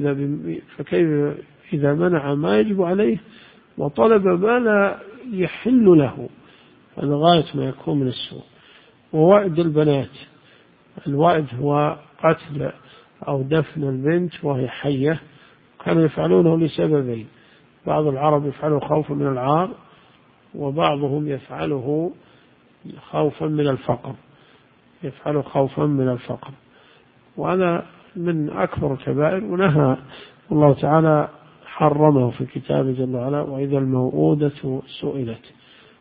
إذا منع ما يجب عليه وطلب ما لا يحل له؟ هذا غاية ما يكون من السوء. ووعد البنات، الوعد هو قتل أو دفن البنت وهي حية، كانوا يفعلونه لسببين: بعض العرب يفعله خوفا من العار، وبعضهم يفعله خوفا من الفقر، يفعله خوفا من الفقر. وهذا من أكبر الكبائر، ونهى الله تعالى، حرمه في كتابه جل وعلا: وإذا الموءودة سئلت.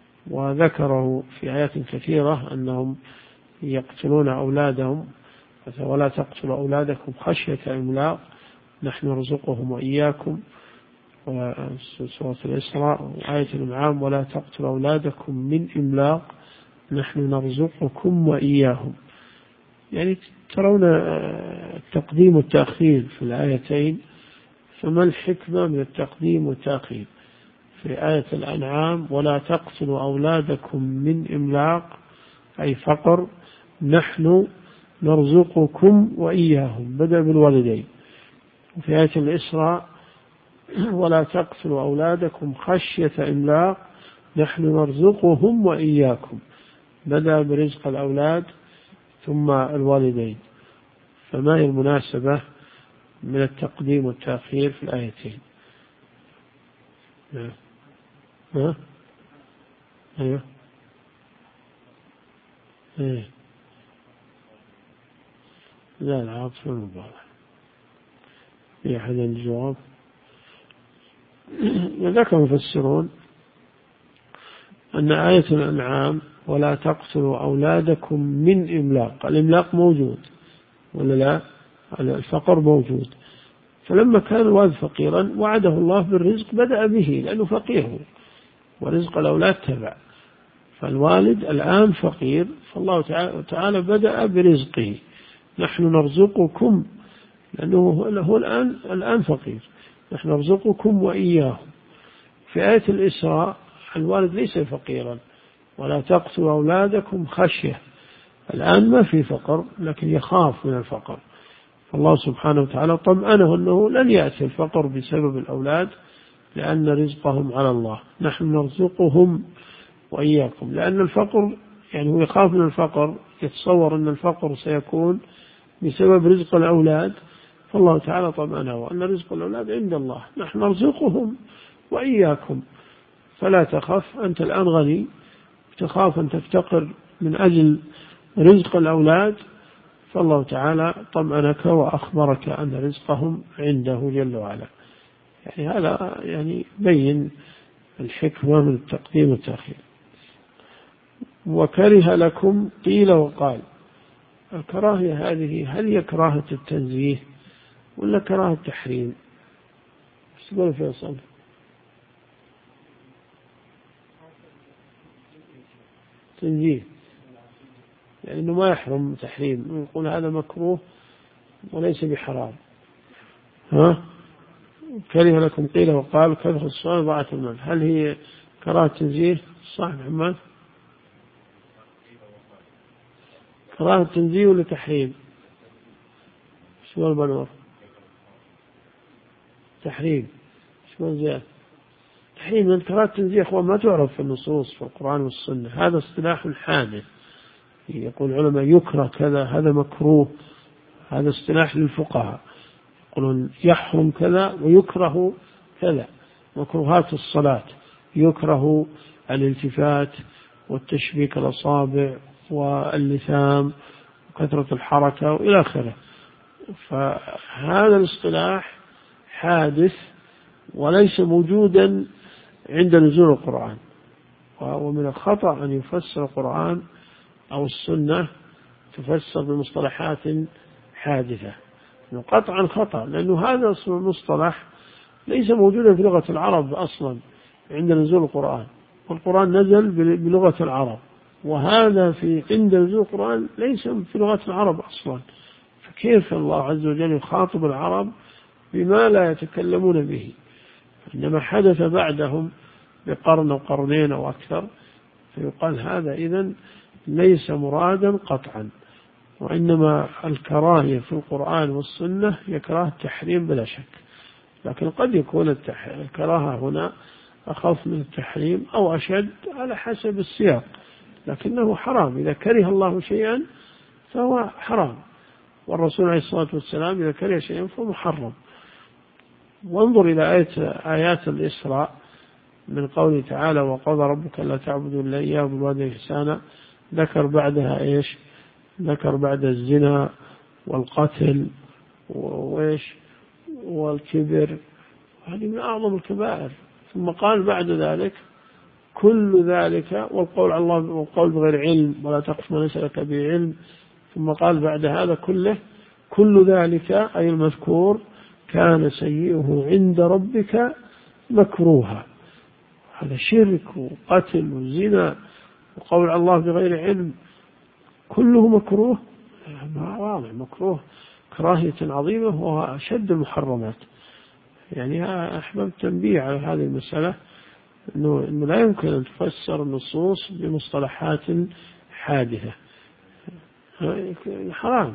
وذكره في آيات كثيرة أنهم يقتلون أولادهم: ولا تقتلوا أولادكم خشية إملاق نحن نرزقهم وإياكم. وسورة الإسراء وآية الأنعام: ولا تقتلوا أولادكم من إملاق نحن نرزقكم وإياهم. يعني ترون التقديم والتأخير في الآيتين. فما الحكمة من التقديم والتأخير؟ في آية الأنعام: ولا تقتلوا أولادكم من إملاق أي فقر، نحن نرزقكم وإياهم، بدأ بالوالدين. وفي آية الإسراء: ولا تقتلوا أولادكم خشية إملاق نحن نرزقهم وإياكم، بدأ برزق الأولاد ثم الوالدين. فما هي المناسبة من التقديم والتأخير في الآيتين؟ ها؟ أيوه. إيه. لا، العاطفة المبالغة. في أحد الجواب ذكر المفسرون أن آية الأنعام: ولا تقتلوا أولادكم من إملاق، الإملاق موجود ولا لا؟ الفقر موجود. فلما كان الوالد فقيرا وعده الله بالرزق بدأ به، لأنه فقير، ورزق الأولاد تبع. فالوالد الآن فقير، فالله تعالى بدأ برزقه: نحن نرزقكم، لأنه هو الآن فقير، نحن نرزقكم وإياهم. في آية الإسراء: الوالد ليس فقيرا، ولا تقتلوا أولادكم خشية، الآن ما في فقر لكن يخاف من الفقر. فالله سبحانه وتعالى طمأنه أنه لن يأتي الفقر بسبب الأولاد، لأن رزقهم على الله، نحن نرزقهم وإياكم. لأن الفقر يعني هو يخاف من الفقر، يتصور أن الفقر سيكون بسبب رزق الأولاد، فالله تعالى طمأنه أن رزق الأولاد عند الله، نحن نرزقهم وإياكم، فلا تخف، أنت الآن غني، تخاف أن تفتقر من أجل رزق الأولاد فالله تعالى طمأنك وأخبرك أن رزقهم عنده جل وعلا. يعني هذا يعني بين الحكمة من التقديم والتأخير. وكره لكم قيل وقال. الكراهية هذه هل هي كراهة التنزيه ولا كراهة التحريم؟ ايش تقول فيصل؟ تنزيه، يعني إنه ما يحرم تحريم، يقول هذا مكروه وليس بحرام. ها؟ كره لكم قيل وقال كثرة السؤال ضاعة المال. هل هي كراهة تنزيه؟ صح محمد؟ كراهة تنزيه ولا تحريم؟ شو البنور؟ تحريم. شو زيادة؟ تحريم. من كراهة تنزيه أخوان ما تعرف في النصوص في القرآن والسنة، هذا اصطلاح حادث. يقول العلماء يكره كذا، هذا مكروه، هذا اصطلاح للفقهاء، يقولون يحرم كذا ويكره كذا. مكروهات الصلاة يكره الالتفات والتشبيك الأصابع واللثام وكثرة الحركة وإلى آخره. فهذا الاصطلاح حادث وليس موجودا عند نزول القرآن، ومن الخطأ أن يفسر القرآن أو السنة تفسر بمصطلحات حادثة، قطعا خطأ، لأنه هذا اسم المصطلح ليس موجودا في لغة العرب أصلا عند نزول القرآن، والقرآن نزل بلغة العرب، وهذا في عند نزول القرآن ليس في لغة العرب أصلا. فكيف الله عز وجل يخاطب العرب بما لا يتكلمون به؟ إنما حدث بعدهم بقرن أو قرنين أو أكثر، فيقال هذا إذن ليس مرادا قطعا. وإنما الكراهية في القرآن والسنة هي كراهة التحريم بلا شك، لكن قد يكون الكراهة هنا أخف من التحريم أو أشد على حسب السياق، لكنه حرام. إذا كره الله شيئا فهو حرام، والرسول عليه الصلاة والسلام إذا كره شيئا فهو محرم. وانظر إلى آيات الإسراء من قوله تعالى وقضى ربك لا تعبدوا إلا إياه وبالوالدين إحسانا، ذكر بعدها إيش؟ ذكر بعد الزنا والقتل وإيش والكبر، هذه من أعظم الكبائر. ثم قال بعد ذلك كل ذلك والقول على الله والقول بغير علم ولا تقف ما ليس لك به علم. ثم قال بعد هذا كله كل ذلك أي المذكور كان سيئه عند ربك مكروها. هذا شرك وقتل وزنا وقول على الله بغير علم كله مكروه، واضح مكروه كراهية عظيمة وهو أشد المحرمات. يعني أحببت تنبيه على هذه المسألة إنه لا يمكن أن تفسر النصوص بمصطلحات حادثة، حرام.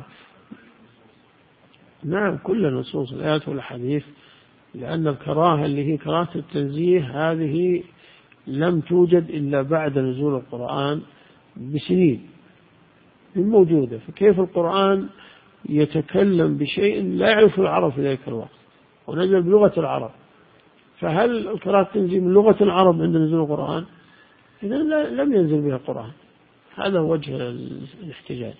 نعم كل النصوص الآيات والحديث، لأن الكراهة اللي هي كراهة التنزيه هذه لم توجد إلا بعد نزول القرآن بسنين موجودة. فكيف القرآن يتكلم بشيء لا يعرف العرب في ذلك الوقت ونزل بلغة العرب؟ فهل الكراهة تنزل من لغة العرب عند نزول القرآن؟ إذا لم ينزل بها القرآن. هذا وجه الاحتجاج.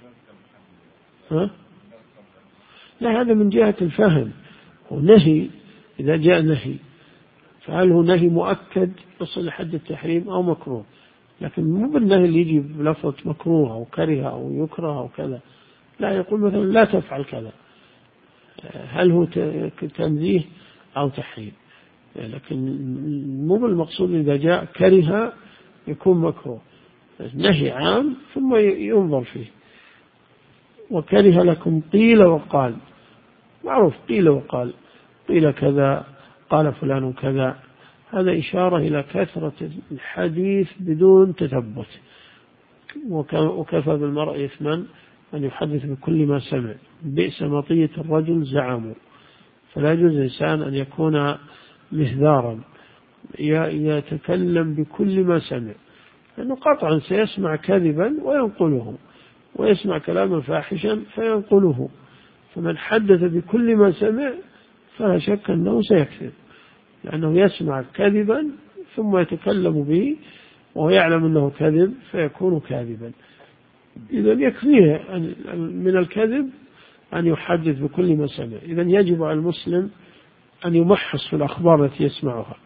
لا، هذا من جهة الفهم. ونهي إذا جاء نهي فهل هو نهي مؤكد يصل لحد التحريم أو مكروه؟ لكن مو بالنهي اللي يجي بلفظة مكروه أو كره أو يكره أو كذا، لا، يقول مثلا لا تفعل كذا، هل هو تنزيه أو تحريم؟ لكن مو بالمقصود إذا جاء كره يكون مكروه، نهي عام ثم ينظر فيه. وكره لكم قيل وقال، معروف قيل وقال، قيل كذا قال فلان كذا، هذا إشارة إلى كثرة الحديث بدون تثبت. وكفى بالمرء إثما أن يحدث بكل ما سمع، بئس مطية الرجل زعموا. فلا يجوز الإنسان أن يكون مهذارا يتكلم بكل ما سمع، لأنه قطعا سيسمع كذبا وينقله، ويسمع كلاما فاحشا فينقله. فمن حدث بكل ما سمع فلا شك أنه سيكذب، لأنه يسمع كذبا ثم يتكلم به وهو يعلم أنه كذب فيكون كاذبا. إذا يكفيه من الكذب أن يحدث بكل ما سمع. إذا يجب على المسلم أن يمحص في الأخبار التي يسمعها.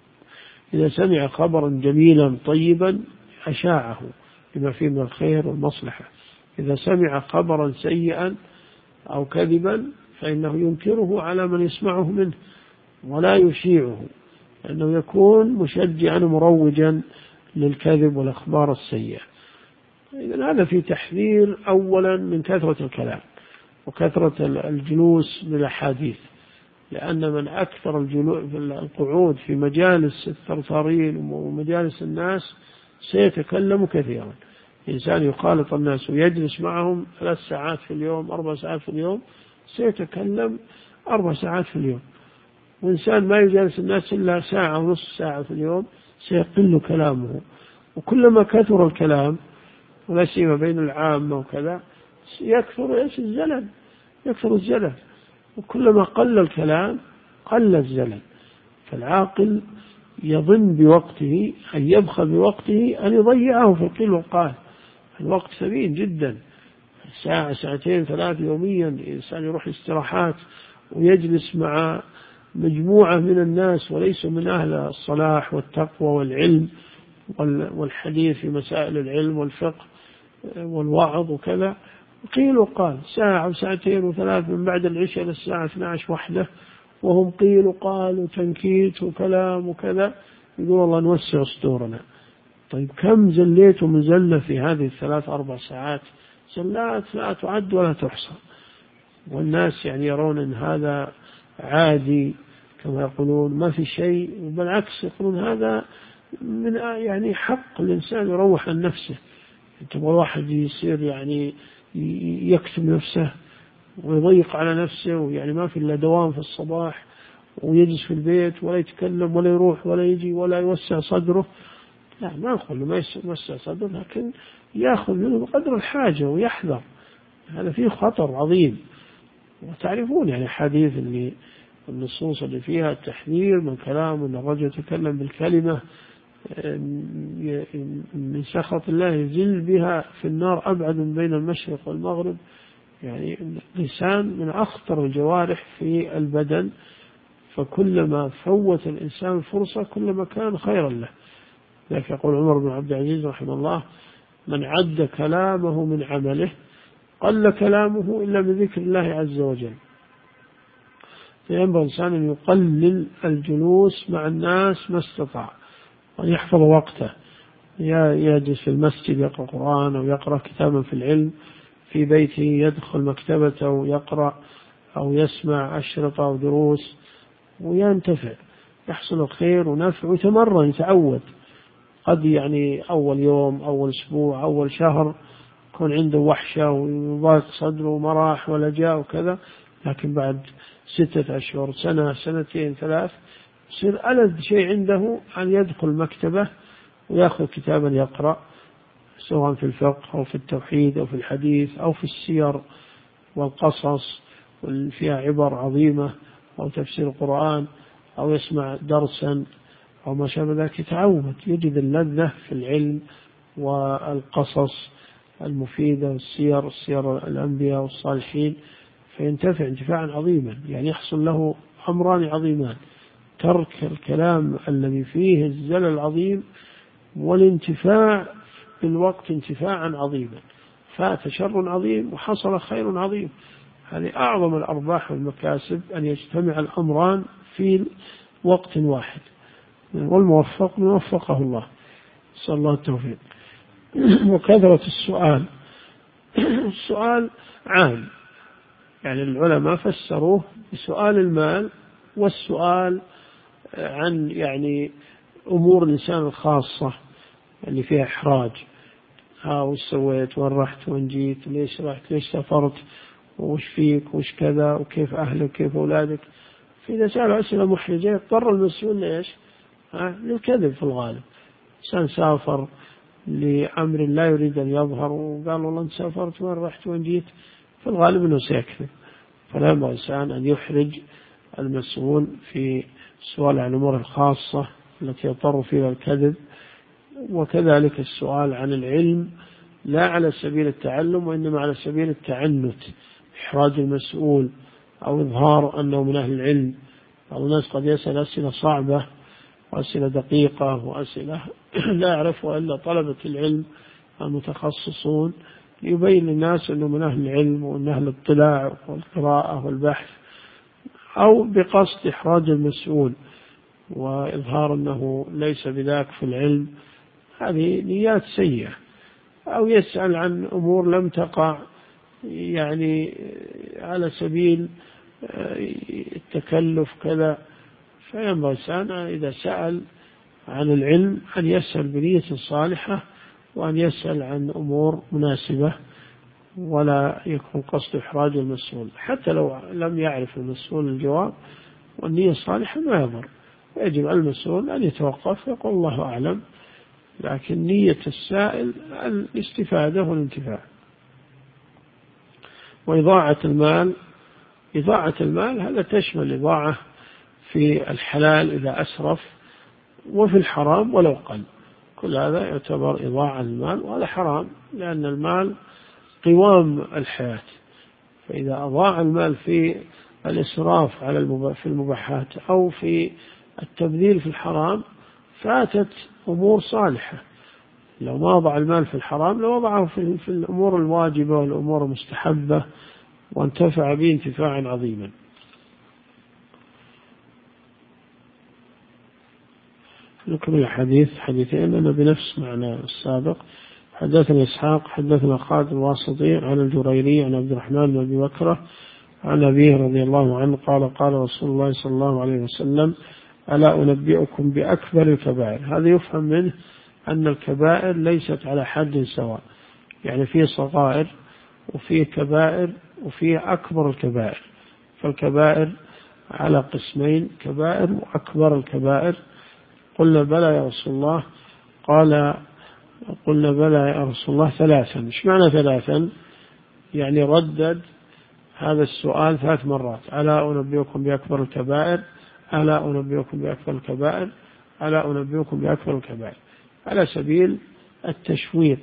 إذا سمع خبرا جميلا طيبا أشاعه بما فيه من الخير والمصلحة. إذا سمع خبرا سيئا أو كذبا فإنه ينكره على من يسمعه منه ولا يشيعه، لأنه يكون مشجعا مروجا للكذب والأخبار السيئة. إذن هذا في تحذير أولا من كثرة الكلام وكثرة الجلوس بالأحاديث، لأن من أكثر القعود في مجالس الثرثارين ومجالس الناس سيتكلم كثيرا. إنسان يخالط الناس ويجلس معهم 3 ساعات في اليوم 4 ساعات في اليوم سيتكلم 4 ساعات في اليوم، وإنسان ما يجالس الناس إلا ساعة ونصف ساعة في اليوم سيقل كلامه. وكلما كثر الكلام ولا سيما بين العامة وكذا يكثر الزلل، يكثر الزلل، وكلما قل الكلام قل الزلل. فالعاقل يظن بوقته أن يبخل بوقته أن يضيعه في القيل والقال. الوقت ثمين جدا، ساعة 2 3 يوميا الإنسان يروح استراحات ويجلس مع مجموعة من الناس وليس من أهل الصلاح والتقوى والعلم والحديث في مسائل العلم والفقه والوعظ وكذا، قيل وقال 1 و2 و3 من بعد العشاء للساعة 12 1 وهم قيل وقال وتنكيت وكلام وكذا، يقول الله نوسع صدورنا. طيب كم زليت من زلة في هذه 3 4 ساعات؟ زلات لا تعد ولا تحصى، والناس يعني يرون أن هذا عادي كما يقولون ما في شيء، بالعكس يقولون هذا من يعني حق الإنسان يروح عن نفسه. تبغى واحد يصير يعني يكتم نفسه ويضيق على نفسه ويعني ما في إلا دوام في الصباح ويجلس في البيت ولا يتكلم ولا يروح ولا يجي ولا يوسع صدره؟ لا، ما نقول له ما يوسع صدره، لكن يأخذ منه بقدر الحاجة ويحذر. هذا فيه خطر عظيم. وتعرفون يعني حديث اللي النصوص اللي فيها التحذير من كلام أن الرجل يتكلم بالكلمة من سخط الله يزل بها في النار أبعد من بين المشرق والمغرب. يعني اللسان من أخطر الجوارح في البدن، فكلما فوت الإنسان فرصة كلما كان خيرا له. لذلك يقول عمر بن عبد العزيز رحمه الله من عد كلامه من عمله قل كلامه إلا بذكر الله عز وجل. فينبغي الإنسان أن يقلل الجلوس مع الناس ما استطاع، وأن يحفظ وقته، يجلس في المسجد يقرأ قرآن أو يقرأ كتابا في العلم، في بيته يدخل مكتبته ويقرأ أو يسمع أشرطة أو دروس وينتفع، يحصل الخير ونفع ويتمرن يتعود. قد يعني أول يوم أول أسبوع أول شهر يكون عنده وحشة ويضاق صدره وما راح ولا جاء وكذا، لكن بعد 6 أشهر 1 2 3 يصير ألذ شيء عنده أن يدخل مكتبة ويأخذ كتابا يقرأ، سواء في الفقه أو في التوحيد أو في الحديث أو في السير والقصص فيها عبر عظيمة، أو تفسير القرآن أو يسمع درسا أو ما شابه ذلك، يتعود يجد اللذة في العلم والقصص المفيدة والسير الأنبياء والصالحين، فينتفع انتفاعا عظيما. يعني يحصل له أمران عظيمان: ترك الكلام الذي فيه الزلل العظيم، والانتفاع بالوقت انتفاعا عظيما. فات شر عظيم وحصل خير عظيم. هذه أعظم الأرباح والمكاسب، أن يجتمع الأمران في وقت واحد. والموفق من وفقه الله، صلى الله التوفيق. وكثرة السؤال عام، يعني العلماء فسروه بسؤال المال والسؤال عن يعني أمور الإنسان الخاصة اللي فيها إحراج، وش سويت وين رحت وين جيت ليش رحت ليش سافرت وش فيك وش كذا وكيف أهلك كيف أولادك. فإذا سألوا أسئلة محرجة يضطر المسؤول لإيش؟ للكذب في الغالب. إنسان سافر لأمر لا يريد أن يظهر وقال والله أنت سافرت وين رحت وين جيت، في الغالب أنه سيكذب. فلا ينبغي الإنسان أن يحرج المسؤول في السؤال عن الأمور الخاصة التي يضطر فيها الكذب، وكذلك السؤال عن العلم لا على سبيل التعلم وإنما على سبيل التعنت، إحراج المسؤول أو إظهار أنه من أهل العلم. بعض الناس قد يسأل أسئلة صعبة وأسئلة دقيقة وأسئلة لا يعرفها إلا طلبة العلم المتخصصون، يبين للناس أنه من أهل العلم ومن أهل الاطلاع والقراءة والبحث، أو بقصد إحراج المسؤول وإظهار أنه ليس بذاك في العلم. هذه نيات سيئة. أو يسأل عن أمور لم تقع يعني على سبيل التكلف كذا. فينبغي الإنسان إذا سأل عن العلم أن يسأل بنية صالحة، وأن يسأل عن أمور مناسبة، ولا يكون قصد إحراج المسؤول. حتى لو لم يعرف المسؤول الجواب والنية الصالحة ما يضر، يجب على المسؤول أن يتوقف ويقول الله أعلم، لكن نية السائل الاستفادة والانتفاع. وإضاعة المال، إضاعة المال هذا تشمل إضاعة في الحلال إذا أسرف، وفي الحرام ولو قل، كل هذا يعتبر إضاعة المال، وهذا حرام لأن المال قوام الحياة. فإذا أضاع المال في الإسراف على في المباحات أو في التبذير في الحرام فاتت أمور صالحة. لو ما وضع المال في الحرام لو وضعه في الأمور الواجبة والأمور المستحبة وانتفع به انتفاعا عظيما. نكمل الحديث حديثين أنا بنفس معنى السابق. حدثنا إسحاق حدثنا خالد الواسطي عن الجريري عن عبد الرحمن بن أبي بكر عن أبيه رضي الله عنه قال قال رسول الله صلى الله عليه وسلم: ألا أنبئكم بأكبر الكبائر. هذا يفهم منه أن الكبائر ليست على حد سواء، يعني فيه صغائر وفيه كبائر وفيه أكبر الكبائر. فالكبائر على قسمين: كبائر وأكبر الكبائر. قلنا بلى يا رسول الله، قال قلنا بلى يا رسول الله ثلاثا. إيش معنى ثلاثا؟ يعني ردد هذا السؤال 3 مرات: ألا أنبئكم بأكبر الكبائر، ألا أنبئكم بأكبر الكبائر، ألا أنبئكم بأكبر الكبائر، على سبيل التشويق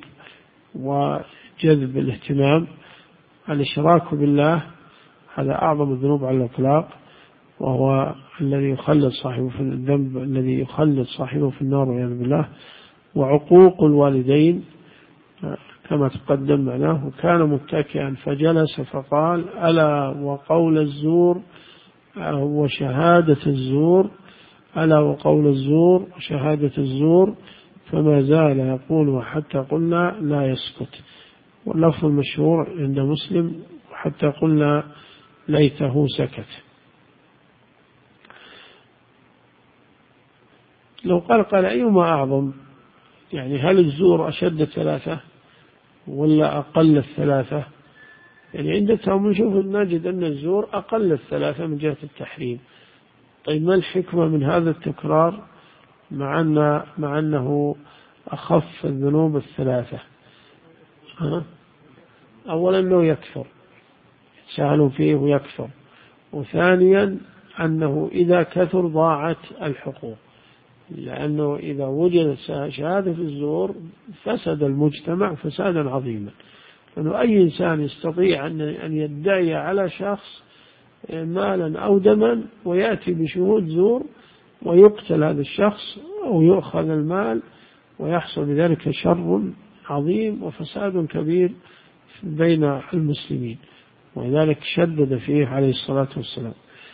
وجذب الاهتمام. الإشراك بالله هذا أعظم الذنوب على الإطلاق، وهو الذي يخلد صاحبه في الذنب الذي يخلد صاحبه في النار والعياذ بالله. وعقوق الوالدين كما تقدم معناه: وكان متكئا فجلس فقال: ألا وقول الزور وشهادة الزور، ألا وقول الزور وشهادة الزور، فما زال يقول حتى قلنا لا يسكت. واللفظ المشهور عند مسلم: حتى قلنا ليته سكت. لو قال أيهما أعظم، يعني هل الزور أشد 3 ولا أقل 3؟ يعني عند التأمل نشوف نجد أن الزور أقل 3 من جهة التحريم. طيب ما الحكمة من هذا التكرار مع أنه أخف الذنوب 3؟ أولا أنه يكثر، سهل فيه ويكثر. وثانيا أنه إذا كثر ضاعت الحقوق، لأنه إذا وجدت شهادة الزور فسد المجتمع فسادا عظيما. لأنه أي إنسان يستطيع أن يدعي على شخص مالا أو دما ويأتي بشهود زور ويقتل هذا الشخص أو يؤخذ المال، ويحصل بذلك شر عظيم وفساد كبير بين المسلمين، ولذلك شدد فيه عليه الصلاة والسلام.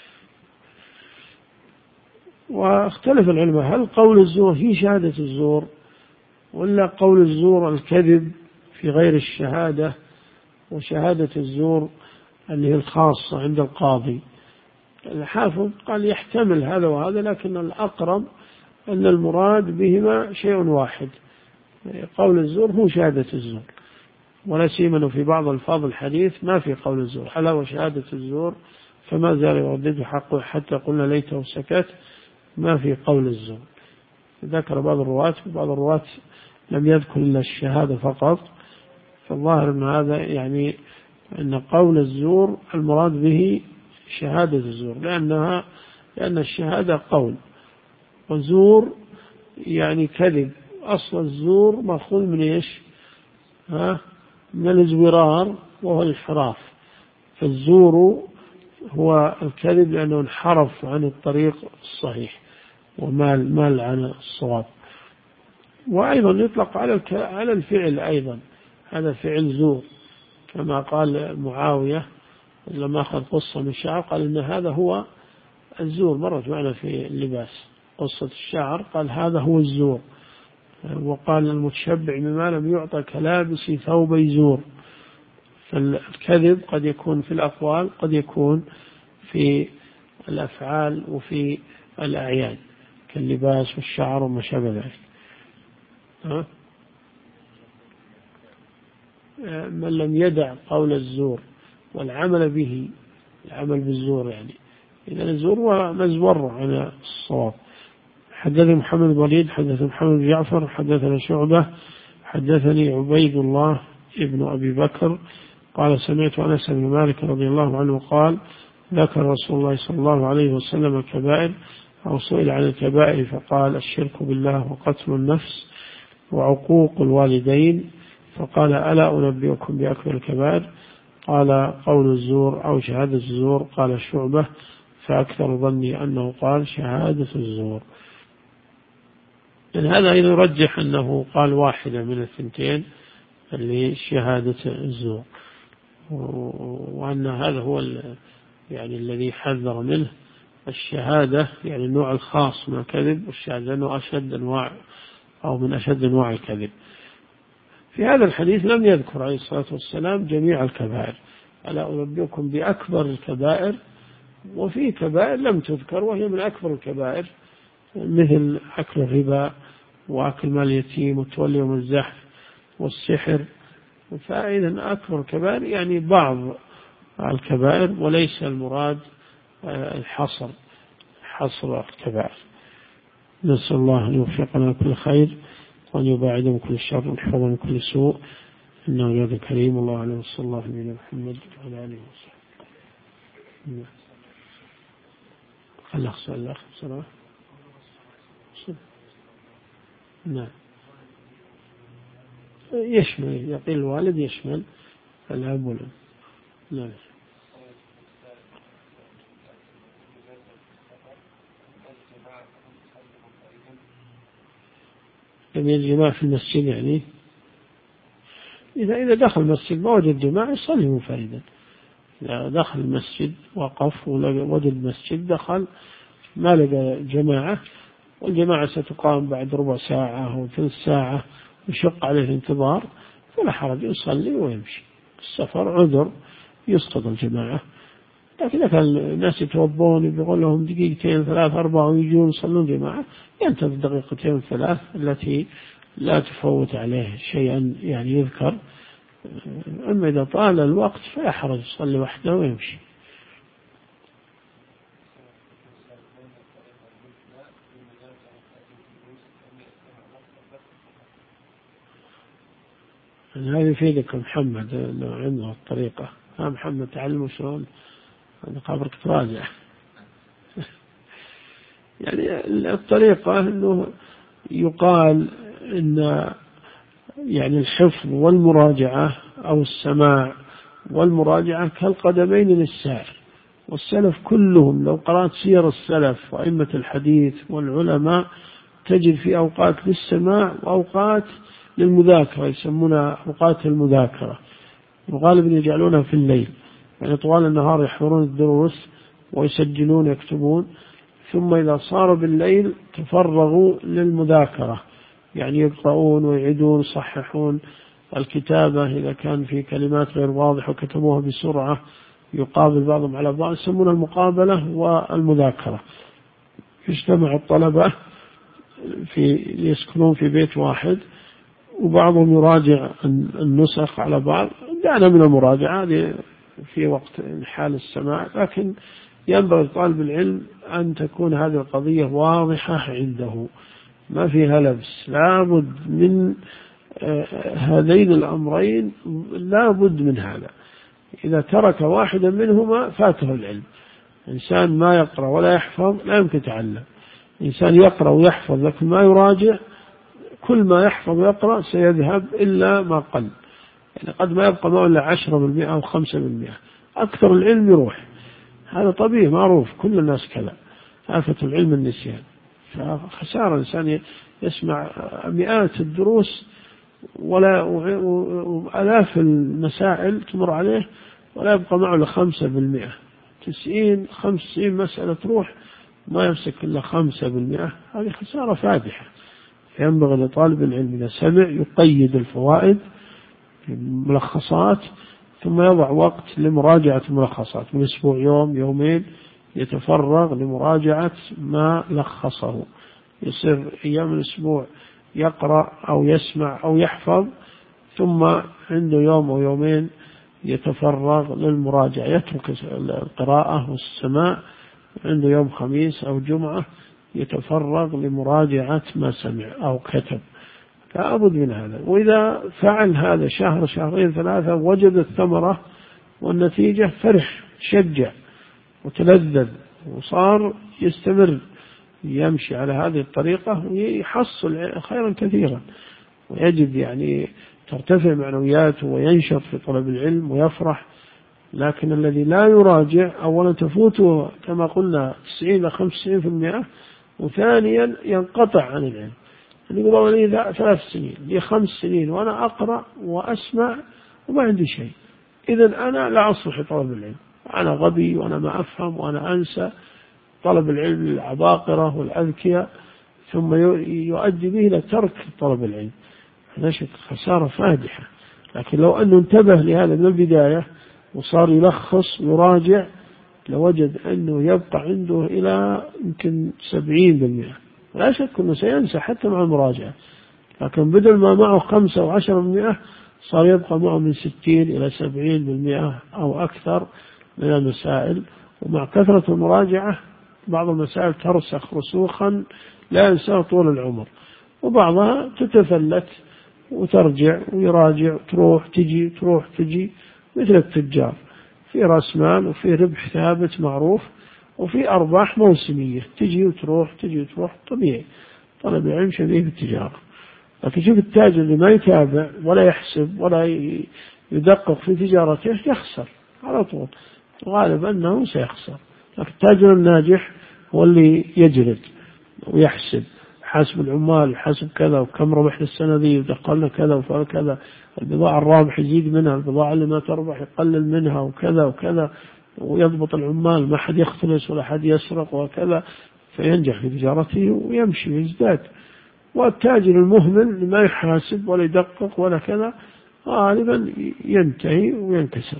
واختلف العلماء: هل قول الزور هي شهادة الزور، ولا قول الزور الكذب في غير الشهادة، وشهادة الزور اللي هي الخاصة عند القاضي؟ الحافظ قال يحتمل هذا وهذا، لكن الأقرب أن المراد بهما شيء واحد: قول الزور هو شهادة الزور. ولا سيما في بعض الفاظ الحديث ما في قول الزور: ألا وشهادة الزور، فما زال يردد حقه حتى قلنا ليته سكت، ما في قول الزور. ذكر بعض الرواة، وبعض الرواة لم يذكر إلا الشهادة فقط. فالظاهر أن هذا يعني أن قول الزور المراد به شهادة الزور، لأن الشهادة قول، وزور يعني كذب أصل الزور مأخوذ من إيش؟ من الازورار وهو الانحراف. فالزور هو الكذب لأنه انحرف عن الطريق الصحيح ومال عن الصواب. وأيضا يطلق على الفعل أيضا، هذا فعل زور، كما قال معاوية لما أخذ قصة من الشعر قال إن هذا هو الزور، مرت معنا في اللباس قصة الشعر، قال هذا هو الزور. وقال المتشبع بما لم يعطى كلابس ثوب زور. فالكذب قد يكون في الأقوال، قد يكون في الأفعال وفي الأعيان كاللباس والشعر وما شابه ذلك. من لم يدع قول الزور والعمل به، العمل بالزور يعني إذا الزور هو مزور عن الصواب. حدثني محمد بن وليد حدثني محمد بن جعفر حدثنا شعبة حدثني عبيد الله ابن أبي بكر قال سمعت أنس بن مالك رضي الله عنه قال ذكر رسول الله صلى الله عليه وسلم الكبائر أو سئل عن الكبائر فقال الشرك بالله وقتل النفس وعقوق الوالدين، فقال ألا أنبئكم بأكبر الكبائر؟ قال قول الزور أو شهادة الزور. قال شعبة فأكثر ظني أنه قال شهادة الزور. هذا يرجح أنه قال واحدة من الثنتين اللي شهادة الزور، وأن هذا هو يعني الذي حذر منه الشهادة، يعني النوع الخاص من الكذب، والشهادة أنه أشد أنواع أو من أشد أنواع الكذب. في هذا الحديث لم يذكر عليه الصلاة والسلام جميع الكبائر، ألا أنبئكم بأكبر الكبائر، وفي كبائر لم تذكر وهي من أكبر الكبائر مثل أكل الربا وأكل مال اليتيم والتولي يوم الزحف والسحر. فإذا أكبر الكبائر يعني بعض الكبائر وليس المراد حصر الكبائر. نسأل الله أن يوفقنا كل خير وأن يباعد من كل شر ويحفظنا من كل سوء، إنه يد كريم. الله عليه وصلى الله عليه محمد وعلى آله وصحبه. خلص الأخ بسرعة. نعم يشمل، يقول الوالد يشمل الأب والأم. نعم الجماعة في المسجد، يعني إذا دخل المسجد ما وجد جماعة يصلي منفردا. إذا دخل المسجد وقف ووجد المسجد دخل ما لقى جماعة، والجماعة ستقام بعد ربع ساعة أو ثلث ساعة يشق عليه الانتظار، فلا حرج يصلي ويمشي. السفر عذر يسقط الجماعة. لكن إذا كان الناس يتوضون يقول لهم دقيقتين ثلاث أربعة ويجون يصلون جماعة، ينتظر دقيقتين ثلاث التي لا تفوت عليه شيئا يعني يذكر. أما إذا طال الوقت فلا حرج يصلي وحده ويمشي. هذا يفيدك محمد أنه عنده الطريقة. محمد تعلموا شلون أنا قابرك تراجع. يعني الطريقة أنه يقال أن يعني الحفظ والمراجعة أو السماع والمراجعة كالقدمين للسائر. والسلف كلهم لو قرأت سير السلف وأئمة الحديث والعلماء تجد في أوقات للسماع وأوقات للمذاكرة، يسمونها أوقات المذاكرة، وغالبا يجعلونها في الليل، يعني طوال النهار يحضرون الدروس ويسجلون يكتبون، ثم إذا صار بالليل تفرغوا للمذاكرة، يعني يقرؤون ويعيدون يصححون الكتابة إذا كان في كلمات غير واضحة وكتبوها بسرعة يقابل بعضهم على بعض، يسمونها المقابلة والمذاكرة. يجتمع الطلبة يسكنون في بيت واحد وبعضهم يراجع النسخ على بعض. دعنا من المراجعة هذه في وقت حال السماع، لكن ينبغي لطالب العلم أن تكون هذه القضية واضحة عنده ما فيها لبس. لابد من هذين الأمرين، لابد من هذا. إذا ترك واحدا منهما فاته العلم. إنسان ما يقرأ ولا يحفظ لا يمكن يتعلم. إنسان يقرأ ويحفظ لكن ما يراجع كل ما يحفظ ويقرأ سيذهب إلا ما قل، يعني قد ما يبقى ما إلا 10% أو 5%، أكثر العلم يروح. هذا طبيعي معروف، كل الناس كذا، آفة العلم النسيان. فخسارة الإنسان يسمع مئات الدروس وآلاف المسائل تمر عليه ولا يبقى معه إلا 5%. 95 مسألة تروح ما يمسك إلا 5%. هذه خسارة فادحة. ينبغي لطالب العلم إذا سمع يقيد الفوائد ملخصات، ثم يضع وقت لمراجعة الملخصات، من أسبوع يوم يومين يتفرغ لمراجعة ما لخصه. يصير أيام الأسبوع يقرأ أو يسمع أو يحفظ، ثم عنده يوم أو يومين يتفرغ للمراجعة، يترك القراءة والسماع. عنده يوم خميس أو جمعة يتفرغ لمراجعة ما سمع أو كتب. لابد من هذا. وإذا فعل هذا شهر شهرين ثلاثة وجد الثمرة والنتيجة فرح شجع وتلذذ وصار يستمر يمشي على هذه الطريقة ويحصل خيرا كثيرا، ويجد يعني ترتفع معنوياته وينشط في طلب العلم ويفرح. لكن الذي لا يراجع أولا تفوته كما قلنا 90 إلى 95%، وثانيا ينقطع عن العلم. يقول لي 3 سنين لي 5 سنين وأنا أقرأ وأسمع وما عندي شيء، إذن أنا لا أصلح طلب العلم، أنا غبي وأنا ما أفهم وأنا أنسى. طلب العلم للعباقرة والأذكياء، ثم يؤدي به إلى ترك طلب العلم. هذا شيء خسارة فادحة. لكن لو أنه انتبه لهذا من البداية وصار يلخص ويراجع لوجد أنه يبقى عنده إلى يمكن 70%. لا شك أنه سينسى حتى مع المراجعة، لكن بدل ما معه 5 أو 10% صار يبقى معه من 60 إلى 70% أو أكثر من المسائل. ومع كثرة المراجعة بعض المسائل ترسخ رسوخا لا ينساه طول العمر، وبعضها تتفلت وترجع ويراجع، تروح تجي تروح تجي، مثل التجار في رأس مال وفي ربح ثابت معروف وفي أرباح موسمية تجي وتروح تجي وتروح. طبيعي طلب العلم شبيه بالتجارة. لكن شوف التاجر اللي ما يتابع ولا يحسب ولا يدقق في تجارته يخسر على طول، غالبا أنه سيخسر. لكن التاجر الناجح هو اللي يجرد ويحسب، حاسب العمال، حاسب كذا وكم ربح السنة ذي ودخلنا كذا وفعل كذا، البضاعة الرابح يزيد منها، البضاعة اللي ما تربح يقلل منها وكذا وكذا، ويضبط العمال ما حد يختلس ولا حد يسرق وكذا، فينجح في تجارته ويمشي ويزداد. والتاجر المهمل اللي ما يحاسب ولا يدقق ولا كذا غالبا ينتهي وينكسر.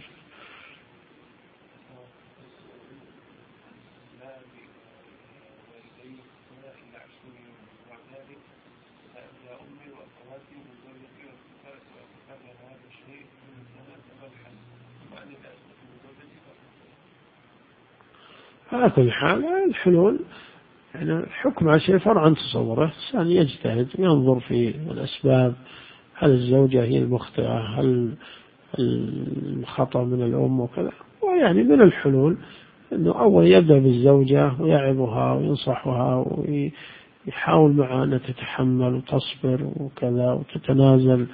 على كل حال الحلول يعني الحكم على شيء فرع عن تصوره. الإنسان يجتهد وينظر في الأسباب، هل الزوجة هي المخطئة، هل الخطأ من الأم وكذا. ويعني من الحلول أنه أول يبدأ بالزوجة ويعظها وينصحها ويحاول معها أن تتحمل وتصبر وكذا وتتنازل،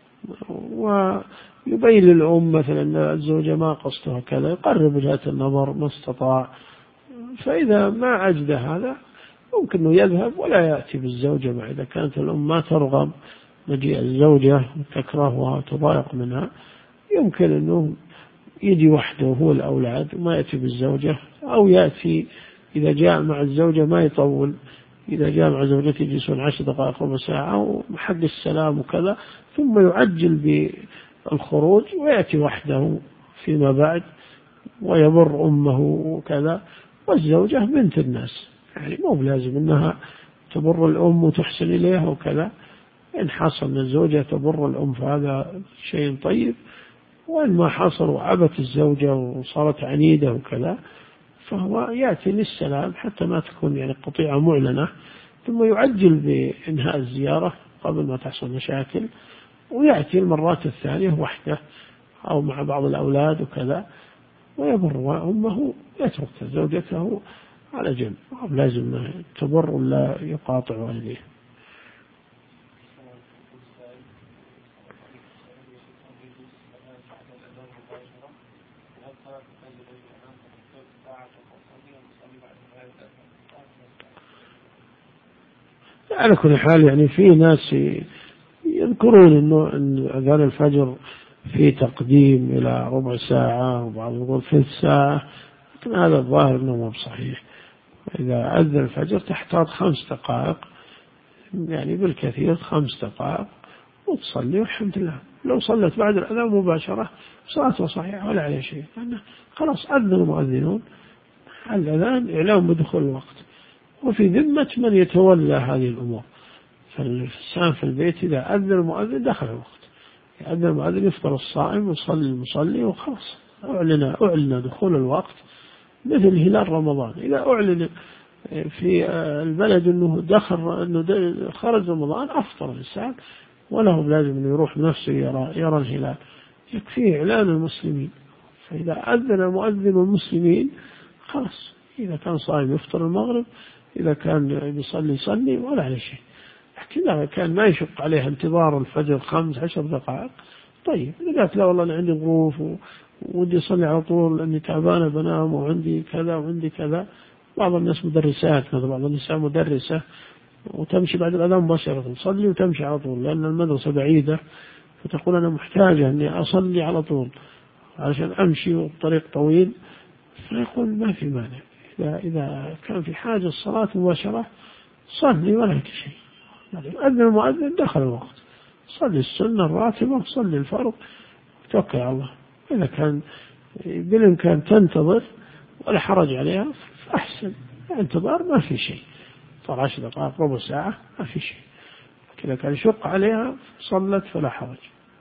ويبين للأم مثلا أن الزوجة ما قصدها كذا، يقرب وجهة النظر ما استطاع. فإذا ما عجز هذا ممكن أنه يذهب ولا يأتي بالزوجة معه. إذا كانت الأم ما ترغب مجيء الزوجة وتكرهها وتضايق منها، يمكن أنه يجي وحده هو الأولاد وما يأتي بالزوجة، أو يأتي إذا جاء مع الزوجة ما يطول، إذا جاء مع زوجته يجلسون 10 دقائق ربع ساعة وحق السلام وكذا، ثم يعجل بالخروج ويأتي وحده فيما بعد ويبر أمه وكذا. والزوجة بنت الناس، يعني مو لازم أنها تبر الأم وتحسن إليها وكذا. إن حصل من الزوجة تبر الأم فهذا شيء طيب، وإن ما حصل وعبت الزوجة وصارت عنيدة وكذا فهو يأتي للسلام حتى ما تكون يعني قطيعة معلنة، ثم يعجل بإنهاء الزيارة قبل ما تحصل مشاكل، ويأتي المرات الثانية وحده أو مع بعض الأولاد وكذا، ويبر أمه يترك زوجته على جنب. لازم تبر ولا يقاطع والديه. على كل حال يعني في ناس يذكرون أنه أن أذان الفجر في تقديم إلى ربع ساعة وبعض يقول ثلث ساعة، لكن هذا الظاهر أنه مو بصحيح. إذا أذن الفجر تحتاط 5 دقائق، يعني بالكثير 5 دقائق وتصلي والحمد لله. لو صلت بعد الأذان مباشرة صلاته صحيحة ولا عليه شيء، لأنه خلاص أذن المؤذنون الأذان إعلام بدخول الوقت، وفي ذمة من يتولى هذه الأمور. فالإنسان في البيت إذا أذن المؤذن دخل الوقت، أذن المؤذن يفطر الصائم ويصلي المصلي وخلاص، أعلن دخول الوقت مثل هلال رمضان. إذا أعلن في البلد أنه خرج رمضان أفطر الإنسان، وله لازم أنه يروح بنفسه يرى الهلال، يكفيه إعلان المسلمين. فإذا أذن مؤذن المسلمين خلاص، إذا كان صائم يفطر المغرب، إذا كان يصلي ولا عليه شيء. لكن إذا كان ما يشق عليه انتظار الفجر 15 دقائق، طيب إذا قالت لا والله أنا عندي ظروف ودي أصلي على طول لأني تعبانة بنام وعندي كذا وعندي كذا. بعض الناس مدرسات، مثل بعض النساء مدرسة وتمشي بعد الأذان مباشرة تصلي وتمشي على طول لأن المدرسة بعيدة، فتقول أنا محتاجة أني أصلي على طول عشان أمشي والطريق طويل، فيقول ما في مانع. إذا كان في حاجة الصلاة مباشرة صلي ولا شيء، أذن المؤذن دخل الوقت، صلي السنة الراتبة صلي الفرض توكل على الله. إذا كان بالإمكان تنتظر ولا حرج عليها فأحسن، انتظار ما في شيء، صار 10 دقائق ربع ساعة ما في شيء. إذا كان يشق عليها صلت فلا حرج.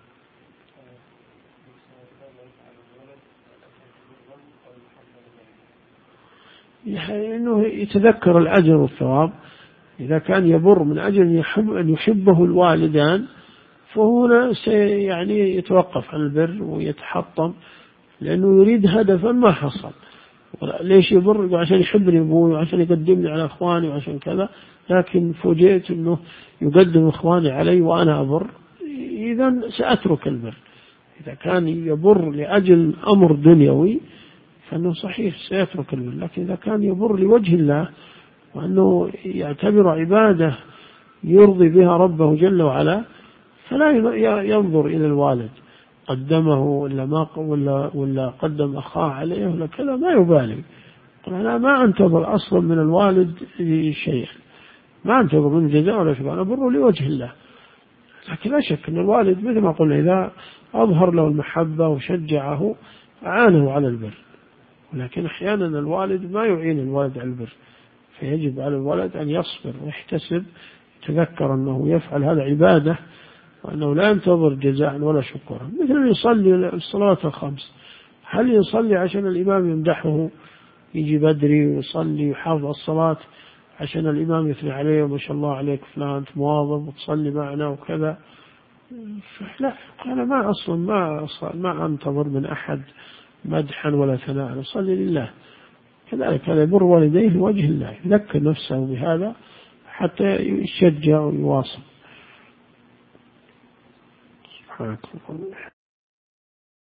يعني إنه يتذكر الأجر والثواب. إذا كان يبر من أجل أن يحبه الوالدان فهنا يعني يتوقف عن البر ويتحطم، لأنه يريد هدفا ما حصل. ليش يبر؟ عشان يحبني أبوي وعشان يقدمني على أخواني وعشان كذا، لكن فوجئت أنه يقدم أخواني علي وأنا أبر، إذن سأترك البر. إذا كان يبر لأجل أمر دنيوي فإنه صحيح سيترك البر، لكن إذا كان يبر لوجه الله وأنه يعتبر عبادة يرضي بها ربه جل وعلا فلا ينظر إلى الوالد قدمه ولا قدم أخاه عليه ولا كذا، ما يبالي. أنا ما أنتظر أصلا من الوالد شيئا، ما أنتظر من جزاء ولا شيء، أنا أبر لوجه الله. لكن لا شك أن الوالد مثل ما قلنا إذا أظهر له المحبة وشجعه أعانه على البر، ولكن أحيانا الوالد ما يعين الولد على البر، فيجب على الولد أن يصبر ويحتسب، يتذكر أنه يفعل هذا عبادة وأنه لا ينتظر جزاء ولا شكرا. مثل يصلي الصلاة الخمس، هل يصلي عشان الإمام يمدحه يجي بدري ويصلي ويحافظ الصلاة عشان الإمام يثني عليه وما شاء الله عليك فلان أنت مواظب وتصلي معنا وكذا؟ لا، أنا ما أنتظر من أحد مدحا ولا ثناء، أصلي لله. كذلك هذا يبر والديه لوجه الله، يذكر نفسه بهذا حتى يشجع ويواصل. سبحانك اللهم.